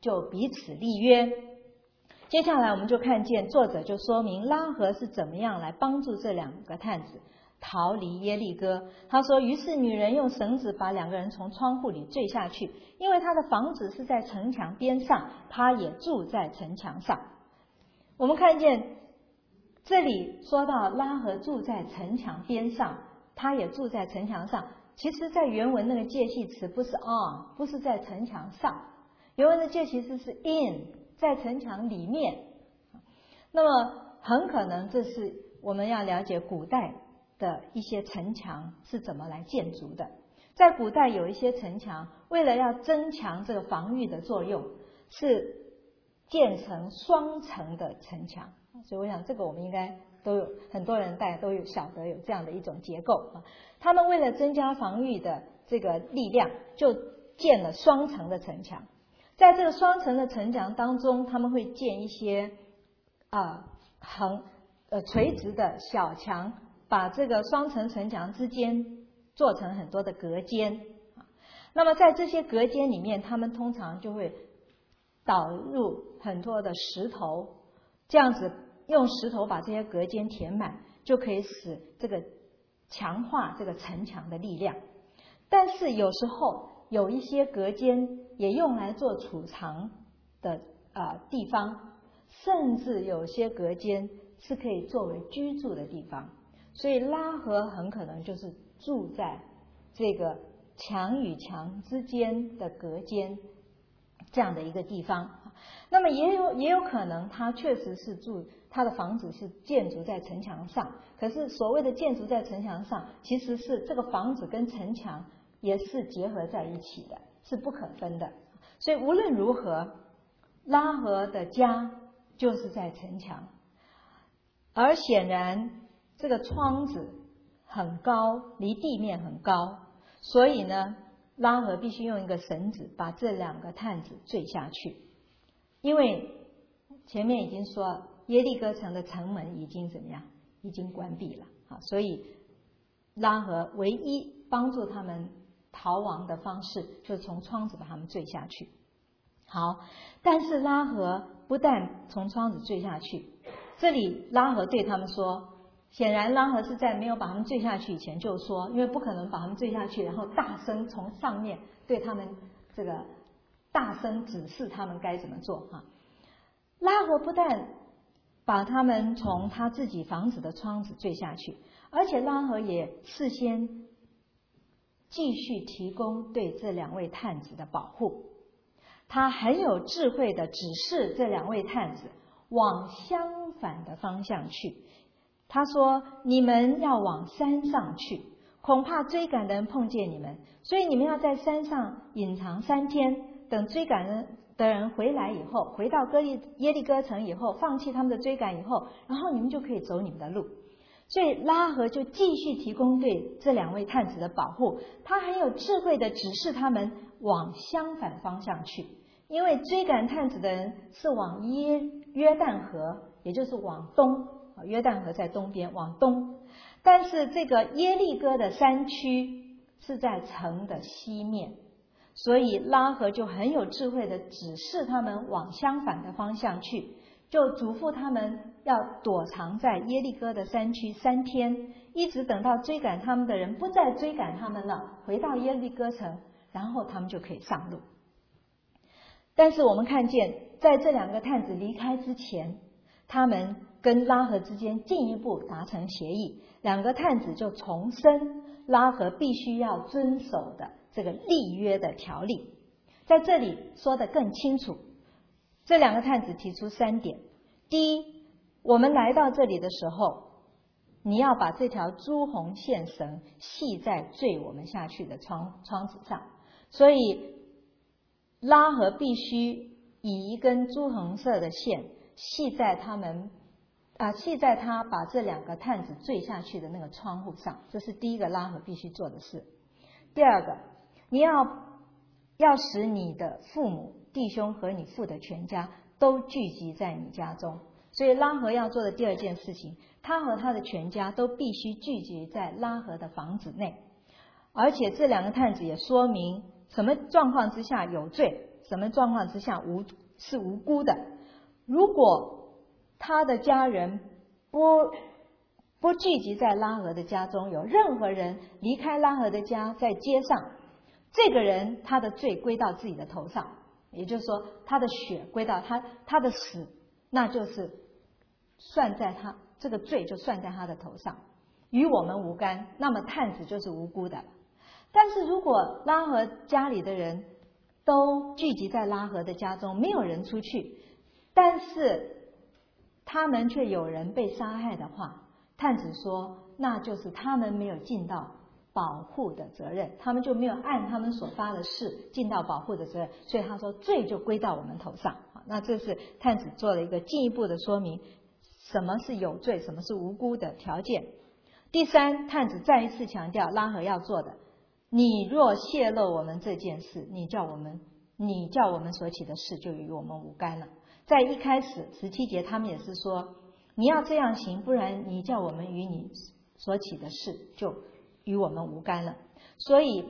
就彼此立约。接下来我们就看见作者就说明拉合是怎么样来帮助这两个探子逃离耶利哥。他说，于是女人用绳子把两个人从窗户里坠下去，因为她的房子是在城墙边上，她也住在城墙上。我们看见这里说到拉合住在城墙边上，她也住在城墙上，其实在原文那个介系词不是 on， 不是在城墙上，原文的介系词是 in， 在城墙里面。那么很可能这是我们要了解古代的一些城墙是怎么来建筑的。在古代有一些城墙为了要增强这个防御的作用，是建成双层的城墙，所以我想这个我们应该都有，很多人大家都有晓得有这样的一种结构啊。他们为了增加防御的这个力量，就建了双层的城墙。在这个双层的城墙当中，他们会建一些啊横呃垂直的小墙，把这个双层城墙之间做成很多的隔间。那么在这些隔间里面，他们通常就会导入很多的石头，这样子用石头把这些隔间填满，就可以使这个强化这个城墙的力量。但是有时候有一些隔间也用来做储藏的呃地方，甚至有些隔间是可以作为居住的地方。所以拉合很可能就是住在这个墙与墙之间的隔间这样的一个地方。那么也有也有可能他确实是住，他的房子是建筑在城墙上，可是所谓的建筑在城墙上，其实是这个房子跟城墙也是结合在一起的，是不可分的。所以无论如何，拉合的家就是在城墙，而显然这个窗子很高，离地面很高，所以呢拉合必须用一个绳子把这两个探子坠下去。因为前面已经说耶利哥城的城门已经怎么样，已经关闭了，所以拉合唯一帮助他们逃亡的方式就是从窗子把他们坠下去。好，但是拉合不但从窗子坠下去，这里拉合对他们说，显然拉合是在没有把他们坠下去以前就说，因为不可能把他们坠下去然后大声从上面对他们这个大声指示他们该怎么做哈。拉合不但把他们从他自己房子的窗子坠下去，而且拉合也事先继续提供对这两位探子的保护。他很有智慧的指示这两位探子往相反的方向去。他说，你们要往山上去，恐怕追赶的人碰见你们，所以你们要在山上隐藏三天，等追赶人的人回来以后，回到哥利耶利哥城以后，放弃他们的追赶以后，然后你们就可以走你们的路。所以拉合就继续提供对这两位探子的保护，他很有智慧的指示他们往相反方向去。因为追赶探子的人是往耶约旦河，也就是往东，约旦河在东边，往东。但是这个耶利哥的山区是在城的西面，所以拉合就很有智慧的指示他们往相反的方向去，就嘱咐他们要躲藏在耶利哥的山区三天，一直等到追赶他们的人不再追赶他们了，回到耶利哥城，然后他们就可以上路。但是我们看见在这两个探子离开之前，他们跟拉合之间进一步达成协议，两个探子就重申拉合必须要遵守的这个立约的条例。在这里说得更清楚，这两个探子提出三点。第一，我们来到这里的时候，你要把这条朱红线绳系在坠我们下去的窗窗子上，所以拉合必须以一根朱红色的线系在他们啊，系在他把这两个探子坠下去的那个窗户上，这是第一个拉合必须做的事。第二个，你要要使你的父母、弟兄和你父的全家都聚集在你家中。所以拉合要做的第二件事情，他和他的全家都必须聚集在拉合的房子内。而且这两个探子也说明什么状况之下有罪， 什么状况之下无是无辜的？如果他的家人不不聚集在拉合的家中，有任何人离开拉合的家在街上，这个人他的罪归到自己的头上，也就是说他的血归到他他的死，那就是算在他这个罪就算在他的头上，与我们无干，那么探子就是无辜的。但是如果拉合家里的人都聚集在拉合的家中，没有人出去，但是他们却有人被杀害的话，探子说那就是他们没有尽到保护的责任，他们就没有按他们所发的誓尽到保护的责任，所以他说罪就归到我们头上。那这是探子做了一个进一步的说明，什么是有罪，什么是无辜的条件。第三，探子再一次强调拉合要做的，你若泄露我们这件事，你叫我们你叫我们所起的事就与我们无干了。在一开始十七节他们也是说你要这样行，不然你叫我们与你所起的事就与我们无干了。所以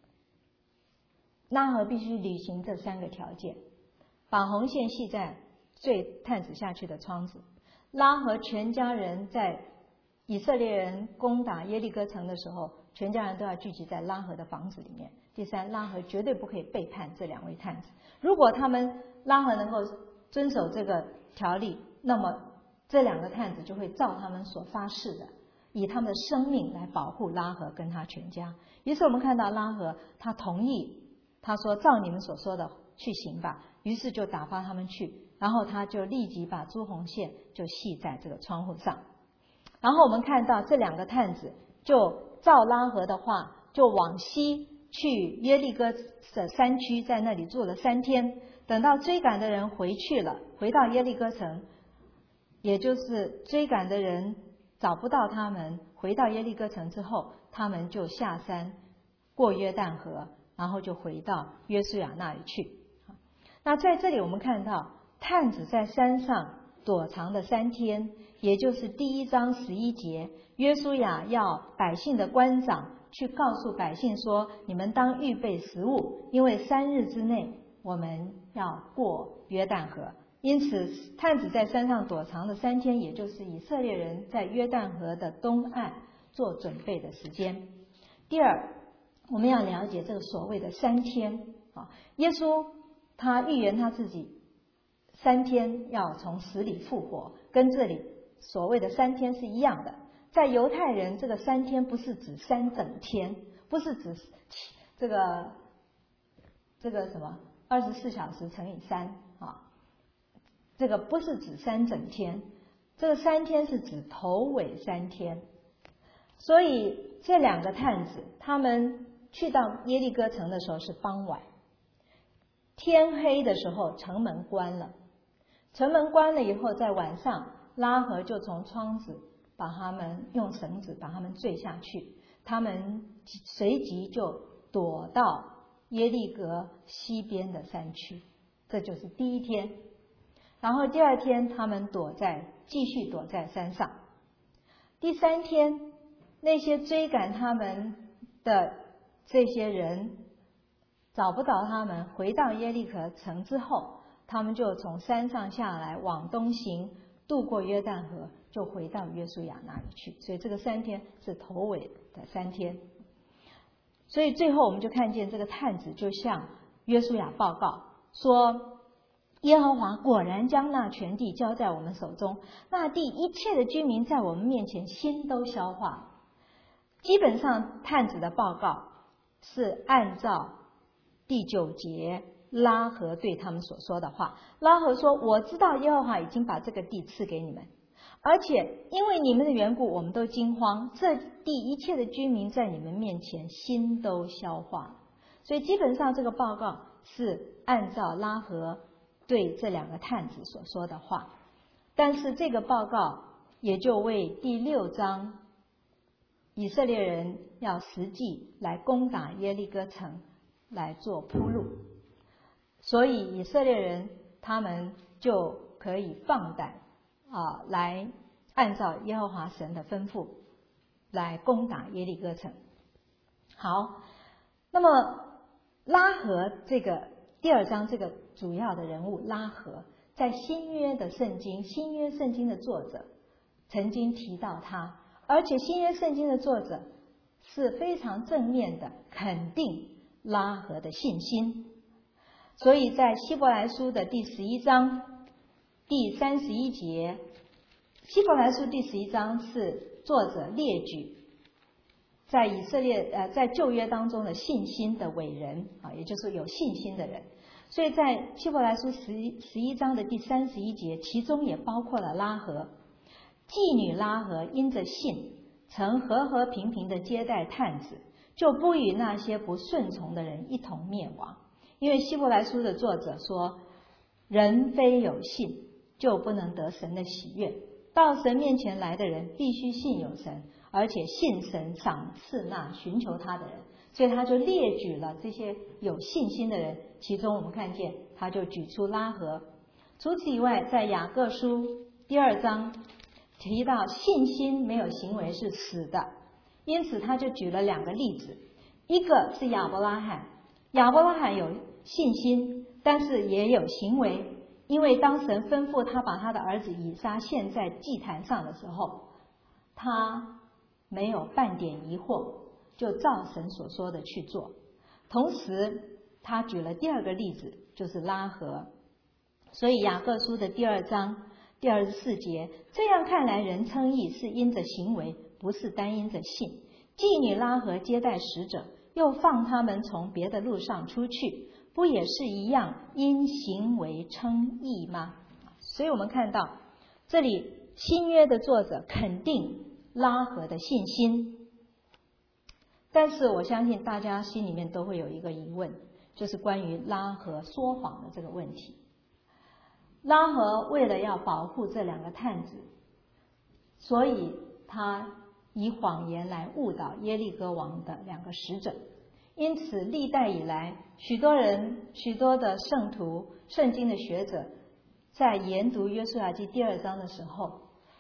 拉合必须履行这三个条件，把红线系在坠探子下去的窗子，拉合全家人在以色列人攻打耶利哥城的时候，全家人都要聚集在拉合的房子里面。第三，拉合绝对不可以背叛这两位探子，如果他们拉合能够遵守这个条例，那么这两个探子就会照他们所发誓的，以他们的生命来保护拉合跟他全家。于是我们看到拉合他同意，他说照你们所说的去行吧，于是就打发他们去，然后他就立即把朱红线就系在这个窗户上。然后我们看到这两个探子就照拉合的话，就往西去耶利哥的山区，在那里住了三天。等到追赶的人回去了，回到耶利哥城，也就是追赶的人找不到他们，回到耶利哥城之后，他们就下山过约旦河，然后就回到约书亚那里去。那在这里我们看到探子在山上躲藏的三天，也就是第一章十一节，约书亚要百姓的官长去告诉百姓说，你们当预备食物，因为三日之内我们要过约旦河。因此探子在山上躲藏的三天，也就是以色列人在约旦河的东岸做准备的时间。第二，我们要了解这个所谓的三天啊，耶稣他预言他自己三天要从死里复活，跟这里所谓的三天是一样的。在犹太人，这个三天不是指三整天，不是指这个这个什么二十四小时乘以三啊，这个不是指三整天，这个三天是指头尾三天。所以这两个探子他们去到耶利哥城的时候是傍晚，天黑的时候城门关了，城门关了以后，在晚上拉合就从窗子把他们用绳子把他们坠下去，他们随即就躲到耶利哥西边的山区，这就是第一天。然后第二天他们躲在继续躲在山上。第三天那些追赶他们的这些人找不到他们，回到耶利哥城之后，他们就从山上下来往东行，渡过约旦河，就回到约书亚那里去。所以这个三天是头尾的三天。所以最后我们就看见这个探子就向约书亚报告说，耶和华果然将那全地交在我们手中，那地一切的居民在我们面前心都消化。基本上探子的报告是按照第九节拉合对他们所说的话。拉合说，我知道耶和华已经把这个地赐给你们，而且因为你们的缘故我们都惊慌，这地一切的居民在你们面前心都消化。所以基本上这个报告是按照拉合对这两个探子所说的话。但是这个报告也就为第六章以色列人要实际来攻打耶利哥城来做铺路，所以以色列人他们就可以放胆啊，来按照耶和华神的吩咐来攻打耶利哥城。好，那么拉合这个第二章这个主要的人物拉合，在新约的圣经，新约圣经的作者曾经提到他，而且新约圣经的作者是非常正面的肯定拉合的信心。所以在希伯来书的第十一章第三十一节，希伯来书第十一章是作者列举在以色列呃在旧约当中的信心的伟人啊，也就是有信心的人。所以在希伯来书十十一章的第三十一节，其中也包括了拉合。妓女拉合因着信，曾和和平平的接待探子，就不与那些不顺从的人一同灭亡。因为希伯来书的作者说，人非有信，就不能得神的喜悦。到神面前来的人，必须信有神，而且信神赏赐那寻求他的人。所以他就列举了这些有信心的人，其中我们看见他就举出拉合。除此以外，在雅各书第二章提到信心没有行为是死的，因此他就举了两个例子，一个是亚伯拉罕，亚伯拉罕有信心，但是也有行为，因为当神吩咐他把他的儿子以撒献在祭坛上的时候，他没有半点疑惑，就照神所说的去做。同时他举了第二个例子，就是拉合。所以雅各书的第二章第二十四节，这样看来，人称义是因着行为，不是单因着信。妓女拉合接待使者，又放他们从别的路上出去，不也是一样因行为称义吗？所以我们看到这里新约的作者肯定拉合的信心。但是我相信大家心里面都会有一个疑问，就是关于拉合说谎的这个问题。拉合为了要保护这两个探子，所以他以谎言来误导耶利哥王的两个使者。因此历代以来，许多人许多的圣徒圣经的学者在研读约书亚记第二章的时候，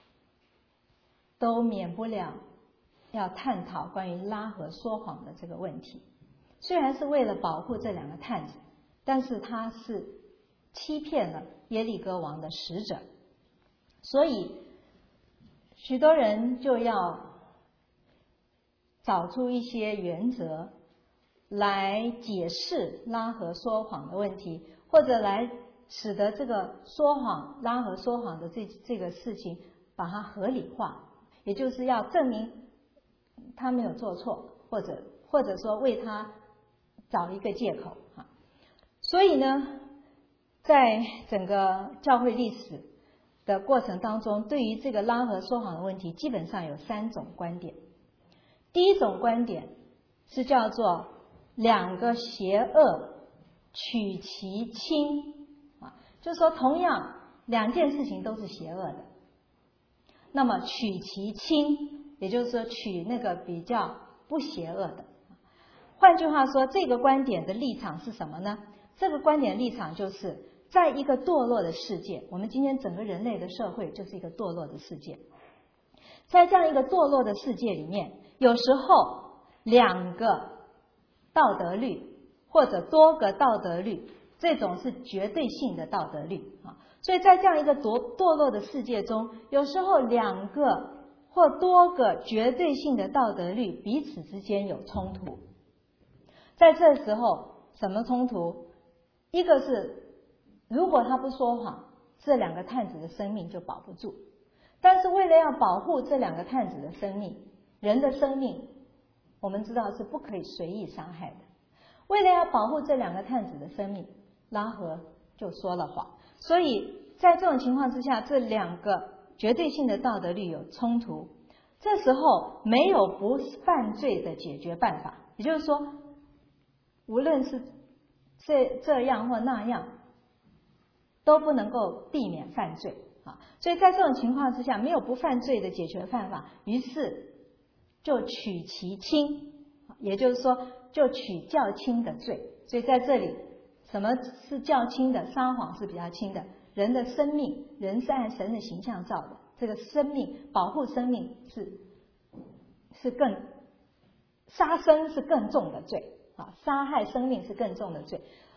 都免不了要探讨关于拉合说谎的这个问题。虽然是为了保护这两个探子，但是他是欺骗了耶利哥王的使者。所以许多人就要找出一些原则来解释拉合说谎的问题，或者来使得这个说谎拉合说谎的这这个事情把它合理化，也就是要证明他没有做错，或者或者说为他找一个借口啊。所以呢，在整个教会历史的过程当中，对于这个拉合说谎的问题，基本上有三种观点。第一种观点是叫做两个邪恶取其轻啊，就是说同样两件事情都是邪恶的，那么取其轻，也就是说取那个比较不邪恶的。换句话说，这个观点的立场是什么呢？这个观点立场就是在一个堕落的世界，我们今天整个人类的社会就是一个堕落的世界，在这样一个堕落的世界里面，有时候两个道德律或者多个道德律，这种是绝对性的道德律啊。所以在这样一个堕堕落的世界中，有时候两个或多个绝对性的道德律彼此之间有冲突。在这时候什么冲突？一个是如果他不说谎，这两个探子的生命就保不住。但是为了要保护这两个探子的生命，人的生命我们知道是不可以随意伤害的。为了要保护这两个探子的生命，拉合就说了谎。所以在这种情况之下，这两个绝对性的道德律有冲突，这时候没有不犯罪的解决办法。也就是说，无论是这这样或那样，都不能够避免犯罪啊。所以在这种情况之下，没有不犯罪的解决办法，于是就取其轻，也就是说就取较轻的罪。所以在这里，什么是较轻的？撒谎是比较轻的。人的生命，人是按神的形象造的，这个生命保护生命是是更杀生是更重的罪啊，杀害生命是更重的罪。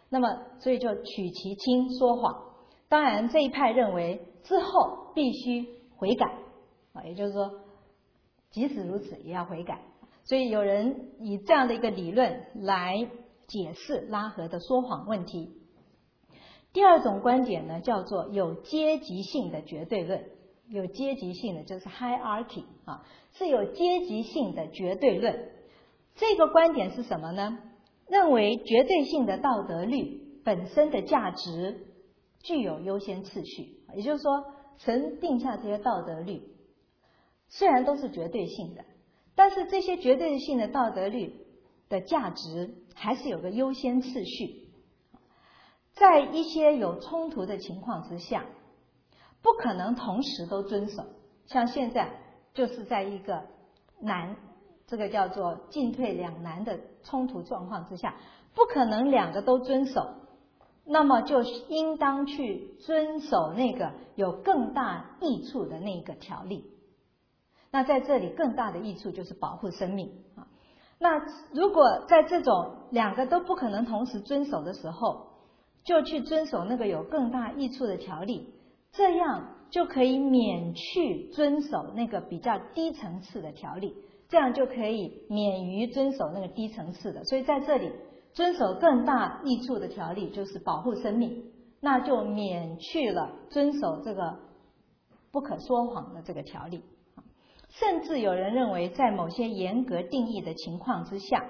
那么所以就取其轻说谎。当然这一派认为之后必须悔改啊，也就是说即使如此也要悔改。所以有人以这样的一个理论来解释拉合的说谎问题。第二种观点呢，叫做有阶级性的绝对论。有阶级性的就是 hierarchy 啊，是有阶级性的绝对论。这个观点是什么呢？认为绝对性的道德律本身的价值具有优先次序，也就是说，神定下这些道德律，虽然都是绝对性的，但是这些绝对性的道德律的价值还是有个优先次序。在一些有冲突的情况之下，不可能同时都遵守。像现在就是在一个难，这个叫做进退两难的冲突状况之下，不可能两个都遵守，那么就应当去遵守那个有更大益处的那个条例。那在这里更大的益处就是保护生命啊。那如果在这种两个都不可能同时遵守的时候，就去遵守那个有更大益处的条例，这样就可以免去遵守那个比较低层次的条例，这样就可以免于遵守那个低层次的。所以在这里遵守更大益处的条例就是保护生命，那就免去了遵守这个不可说谎的这个条例。甚至有人认为在某些严格定义的情况之下，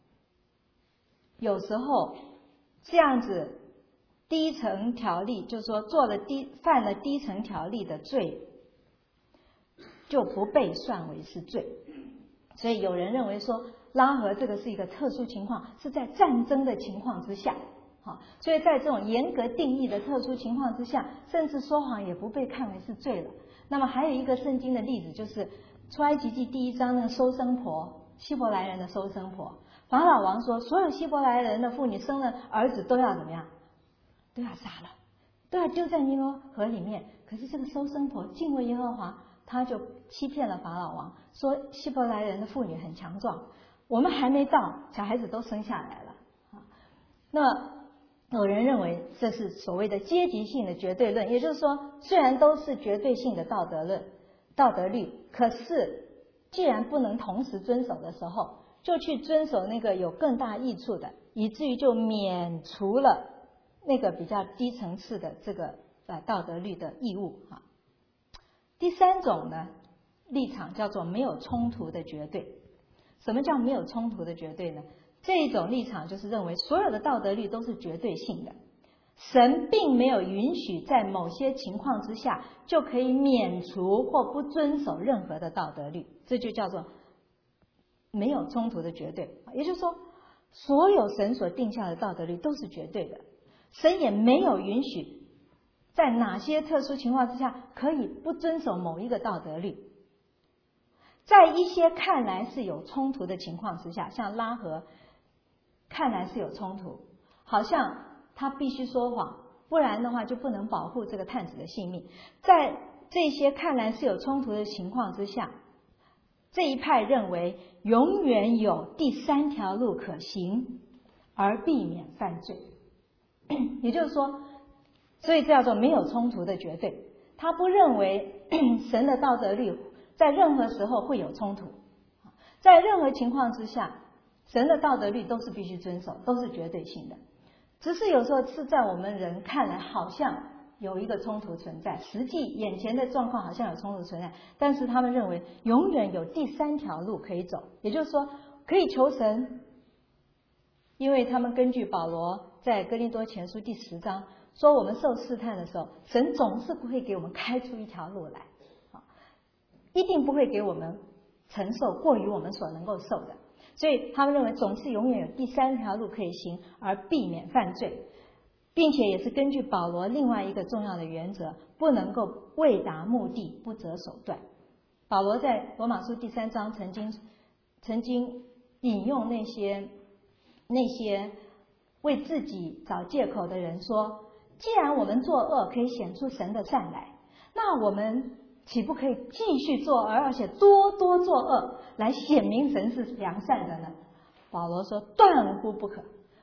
有时候这样子低层条例，就是说做了低犯了低层条例的罪，就不被算为是罪。所以有人认为说拉合这个是一个特殊情况，是在战争的情况之下，好，所以在这种严格定义的特殊情况之下，甚至说谎也不被看为是罪了。那么还有一个圣经的例子，就是出埃及记第一章那个收生婆，希伯来人的收生婆，法老王说所有希伯来人的妇女生了儿子都要怎么样，都要杀了，都要丢在尼罗河里面。可是这个收生婆敬畏耶和华，他就欺骗了法老王，说希伯来人的妇女很强壮，我们还没到，小孩子都生下来了。那么有人认为这是所谓的阶级性的绝对论，也就是说虽然都是绝对性的道德论道德律，可是既然不能同时遵守的时候，就去遵守那个有更大益处的，以至于就免除了那个比较低层次的这个呃道德律的义务哈。第三种呢立场叫做没有冲突的绝对。什么叫没有冲突的绝对呢？这一种立场就是认为所有的道德律都是绝对性的，神并没有允许在某些情况之下就可以免除或不遵守任何的道德律，这就叫做没有冲突的绝对。也就是说所有神所定下的道德律都是绝对的，神也没有允许在哪些特殊情况之下可以不遵守某一个道德律。在一些看来是有冲突的情况之下，像拉合看来是有冲突，好像他必须说谎，不然的话就不能保护这个探子的性命。在这些看来是有冲突的情况之下，这一派认为永远有第三条路可行，而避免犯罪。也就是说，所以这叫做没有冲突的绝对。他不认为神的道德律在任何时候会有冲突，在任何情况之下，神的道德律都是必须遵守，都是绝对性的。只是有时候是在我们人看来好像有一个冲突存在，实际眼前的状况好像有冲突存在，但是他们认为永远有第三条路可以走，也就是说可以求神。因为他们根据保罗在哥林多前书第十章说，我们受试探的时候，神总是不会给我们开出一条路来，一定不会给我们承受过于我们所能够受的。所以他们认为总是永远有第三条路可以行，而避免犯罪，并且也是根据保罗另外一个重要的原则，不能够为达目的不择手段。保罗在罗马书第三章曾经曾经引用那些那些为自己找借口的人说，既然我们作恶可以显出神的善来，那我们岂不可以继续作恶，而且多多作恶，来显明神是良善的呢？保罗说断乎不可，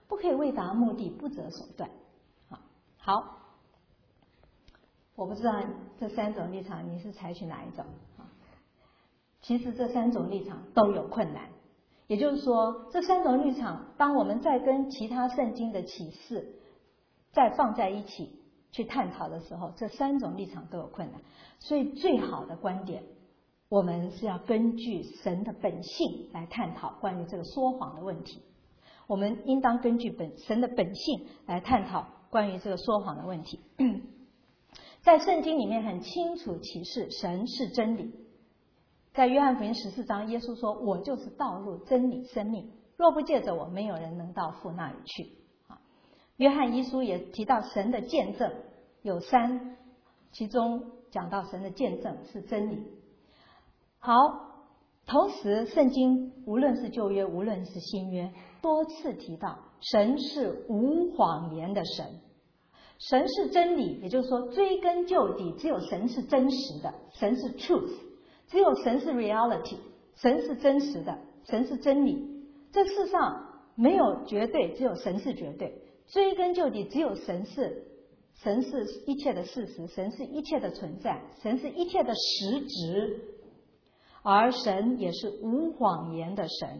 不可以为达目的不择手段。好，我不知道这三种立场你是采取哪一种。其实这三种立场都有困难，也就是说，这三种立场，当我们在跟其他圣经的启示再放在一起去探讨的时候，这三种立场都有困难。所以最好的观点，我们是要根据神的本性来探讨关于这个说谎的问题。我们应当根据本神的本性来探讨关于这个说谎的问题。在圣经里面很清楚启示神是真理。在约翰福音十四章，耶稣说：“我就是道路、真理、生命，若不借着我，没有人能到父那里去。”啊，约翰一书也提到神的见证有三，其中讲到神的见证是真理。好，同时圣经无论是旧约，无论是新约，多次提到神是无谎言的神，神是真理，也就是说追根究底，只有神是真实的，神是 truth。只有神是 reality， 神是真实的，神是真理。这世上没有绝对，只有神是绝对。追根究底，只有神是，神是一切的事实，神是一切的存在，神是一切的实质，而神也是无谎言的神。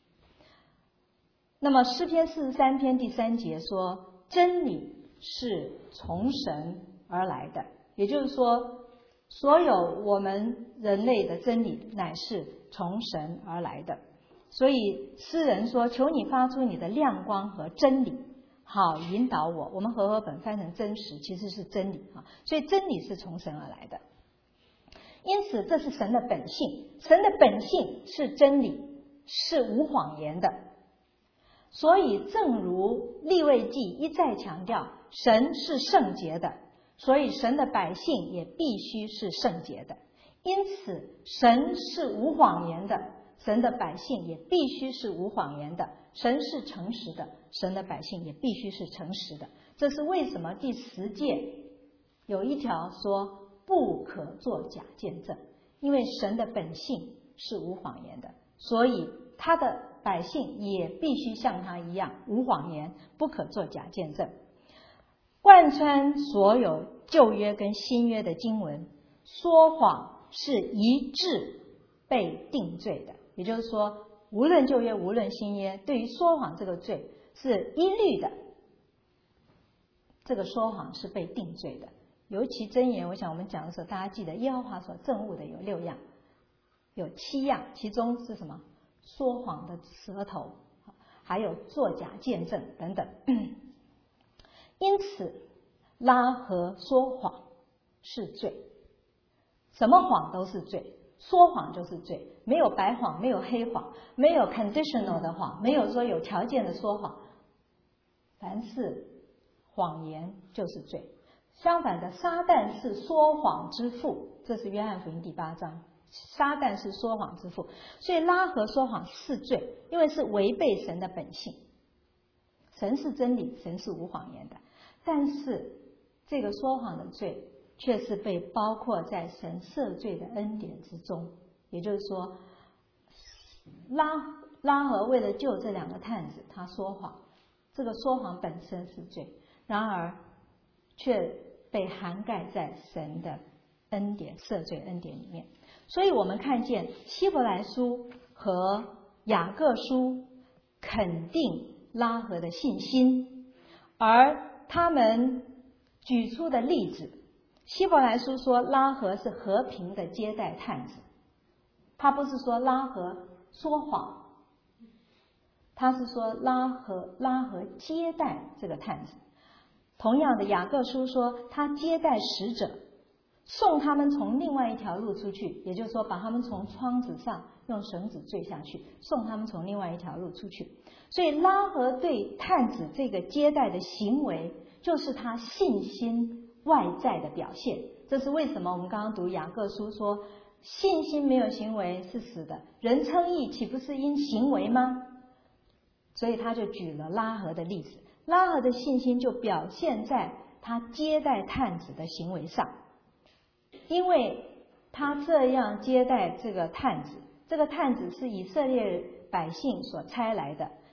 那么诗篇四十三篇第三节说，真理是从神而来的，也就是说，所有我们人类的真理乃是从神而来的。所以诗人说，求你发出你的亮光和真理，好引导我。我们和合本翻成真实，其实是真理啊。所以真理是从神而来的，因此这是神的本性，神的本性是真理，是无谎言的。所以正如利未记一再强调，神是圣洁的，所以神的百姓也必须是圣洁的。因此神是无谎言的，神的百姓也必须是无谎言的。神是诚实的，神的百姓也必须是诚实的。这是为什么第十诫有一条说不可作假见证，因为神的本性是无谎言的，所以他的百姓也必须像他一样无谎言，不可作假见证。贯穿所有旧约跟新约的经文，说谎是一致被定罪的，也就是说，无论旧约无论新约，对于说谎这个罪是一律的，这个说谎是被定罪的。尤其箴言，我想我们讲的时候，大家记得耶和华所憎恶的有六样，有七样，其中是什么？说谎的舌头，还有作假见证等等。因此拉合说谎是罪，什么谎都是罪，说谎就是罪，没有白谎，没有黑谎，没有 conditional 的谎，没有说有条件的说谎，凡是谎言就是罪。相反的，撒旦是说谎之父，这是约翰福音第八章，撒旦是说谎之父，所以拉合说谎是罪，因为是违背神的本性。神是真理，神是无谎言的，但是这个说谎的罪却是被包括在神赦罪的恩典之中。也就是说，拉拉合为了救这两个探子，他说谎，这个说谎本身是罪，然而却被涵盖在神的恩典赦罪恩典里面。所以我们看见希伯来书和雅各书肯定拉合的信心，而他们举出的例子，希伯来书说拉合是和平的接待探子，他不是说拉合说谎，他是说拉合拉合接待这个探子。同样的，雅各书说他接待使者，送他们从另外一条路出去，也就是说把他们从窗子上用绳子坠下去，送他们从另外一条路出去。所以拉合对探子这个接待的行为，就是他信心外在的表现。这是为什么我们刚刚读雅各书说信心没有行为是死的，人称义岂不是因行为吗？所以他就举了拉合的例子，拉合的信心就表现在他接待探子的行为上。因为他这样接待这个探子，这个探子是以色列百姓所差来的，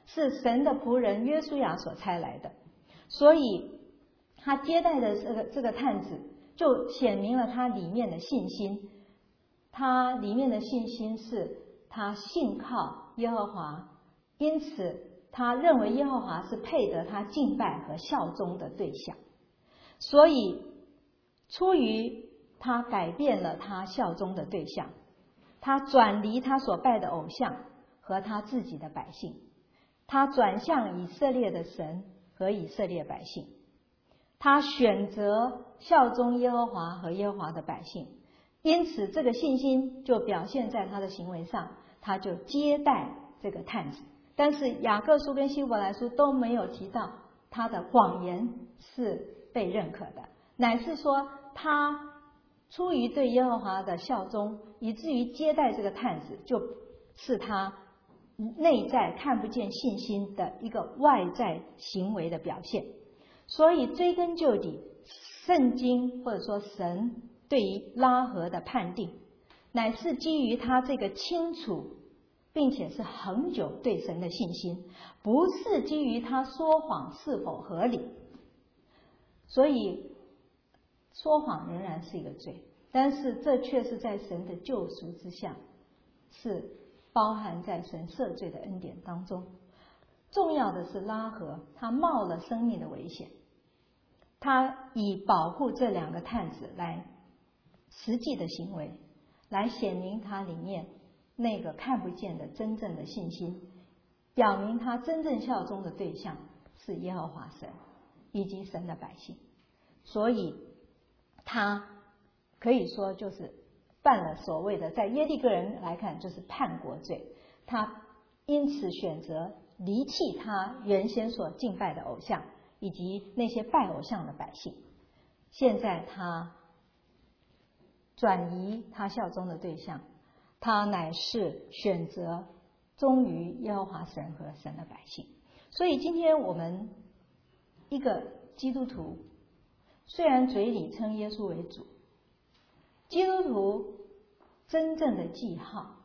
是神的仆人约书亚所差来的，所以他接待的这个这个探子，就显明了他里面的信心。他里面的信心是他信靠耶和华，因此他认为耶和华是配得他敬拜和效忠的对象，所以出于他改变了他效忠的对象，他转离他所拜的偶像和他自己的百姓，他转向以色列的神和以色列百姓，他选择效忠耶和华和耶和华的百姓，因此这个信心就表现在他的行为上，他就接待这个探子。但是雅各书跟希伯来书都没有提到他的谎言是被认可的，乃是说他出于对耶和华的效忠，以至于接待这个探子，就是他内在看不见信心的一个外在行为的表现。所以追根究底，圣经或者说神对于拉合的判定，乃是基于他这个清楚并且是恒久对神的信心，不是基于他说谎是否合理。所以说谎仍然是一个罪，但是这却是在神的救赎之下，是包含在神赦罪的恩典当中。重要的是拉合他冒了生命的危险，他以保护这两个探子来实际的行为，来显明他里面那个看不见的真正的信心，表明他真正效忠的对象是耶和华神以及神的百姓。所以他可以说就是犯了所谓的，在耶利哥人来看就是叛国罪。他因此选择离弃他原先所敬拜的偶像以及那些拜偶像的百姓，现在他转移他效忠的对象，他乃是选择忠于耶和华神和神的百姓。所以今天我们一个基督徒，虽然嘴里称耶稣为主，基督徒真正的记号，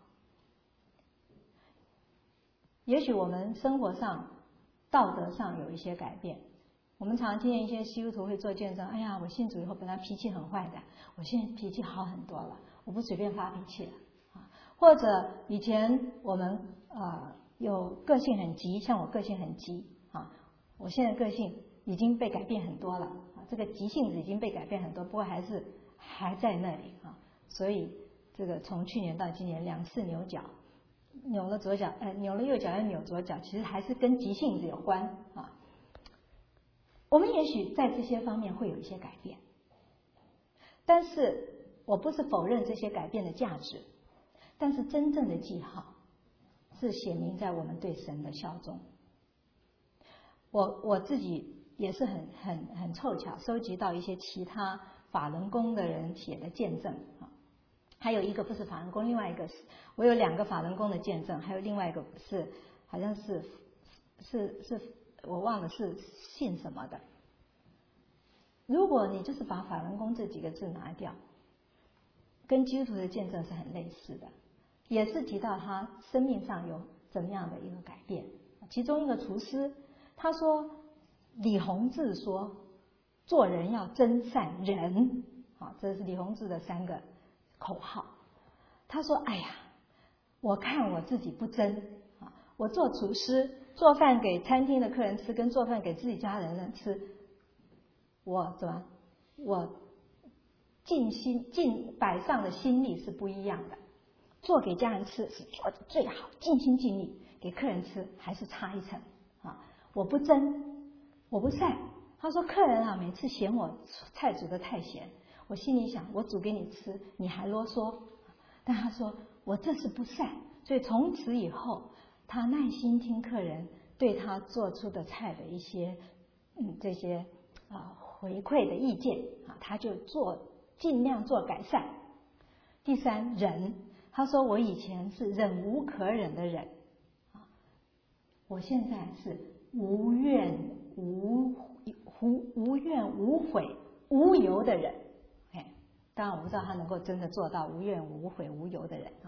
也许我们生活上道德上有一些改变。我们常听见一些基督徒会做见证，哎呀，我信主以后本来脾气很坏的，我现在脾气好很多了，我不随便发脾气了。或者以前我们呃有个性很急，像我个性很急啊，我现在个性已经被改变很多了啊，这个急性子已经被改变很多，不过还是还在那里啊。所以这个从去年到今年两次扭脚，扭了左脚，呃，扭了右脚，又扭左脚，其实还是跟急性子有关啊。我们也许在这些方面会有一些改变，但是我不是否认这些改变的价值，但是真正的记号是显明在我们对神的效忠。我我自己也是很很很凑巧收集到一些其他法轮功的人写的见证啊，还有一个不是法轮功，另外一个是我有两个法轮功的见证，还有另外一个是好像是是是我忘了是信什么的。如果你就是把法轮功这几个字拿掉，跟基督徒的见证是很类似的，也是提到他生命上有怎么样的一个改变。其中一个厨师他说，李洪志说做人要真善忍，好，这是李洪志的三个口号。他说，哎呀，我看我自己不真啊，我做厨师做饭给餐厅的客人吃，跟做饭给自己家人吃，我怎么我尽心尽摆上的心力是不一样的。做给家人吃是做的最好，尽心尽力，给客人吃还是差一层啊！我不真，我不善。他说客人啊，每次嫌我菜煮得太咸，我心里想，我煮给你吃，你还啰嗦。但他说我这是不善，所以从此以后，他耐心听客人对他做出的菜的一些嗯这些啊、呃、回馈的意见啊，他就做尽量做改善。第三，忍。他说我以前是忍无可忍的忍啊，我现在是无怨无无无怨无悔无尤的忍。哎，当然我不知道他能够真的做到无怨无悔无尤的忍啊，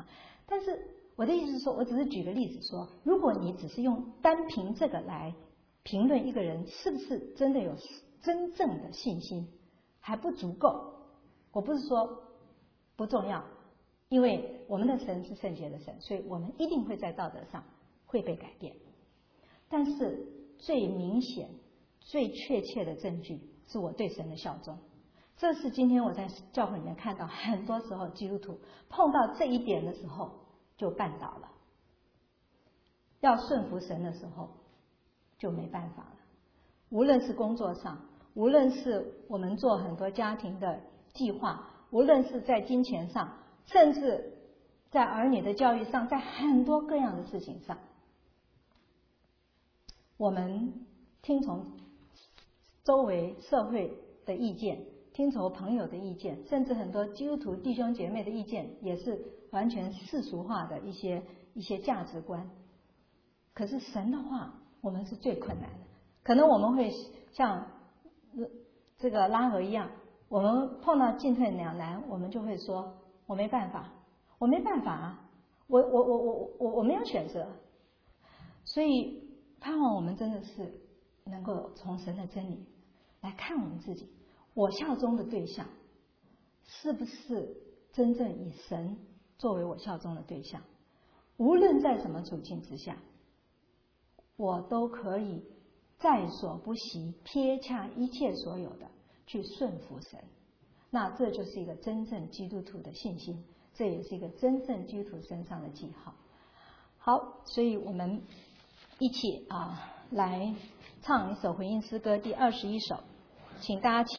但是我的意思是说，我只是举个例子说，如果你只是用单凭这个来评论一个人是不是真的有真正的信心，还不足够。我不是说不重要，因为我们的神是圣洁的神，所以我们一定会在道德上会被改变。但是最明显、最确切的证据是我对神的效忠。这是今天我在教会里面看到，很多时候基督徒碰到这一点的时候就绊倒了，要顺服神的时候就没办法了。无论是工作上，无论是我们做很多家庭的计划，无论是在金钱上，甚至在儿女的教育上，在很多各样的事情上，我们听从周围社会的意见，听从朋友的意见，甚至很多基督徒弟兄姐妹的意见，也是完全世俗化的一些一些价值观。可是神的话，我们是最困难的。可能我们会像这个拉合一样，我们碰到进退两难，我们就会说：我没办法，我没办法啊，我我我我我我没有选择。所以盼望我们真的是能够从神的真理来看我们自己，我效忠的对象是不是真正以神作为我效忠的对象？无论在什么处境之下，我都可以在所不惜，撇下一切所有的去顺服神。那这就是一个真正基督徒的信心，这也是一个真正基督徒身上的记号。好，所以我们一起啊来唱一首回应诗歌第二十一首，请大家起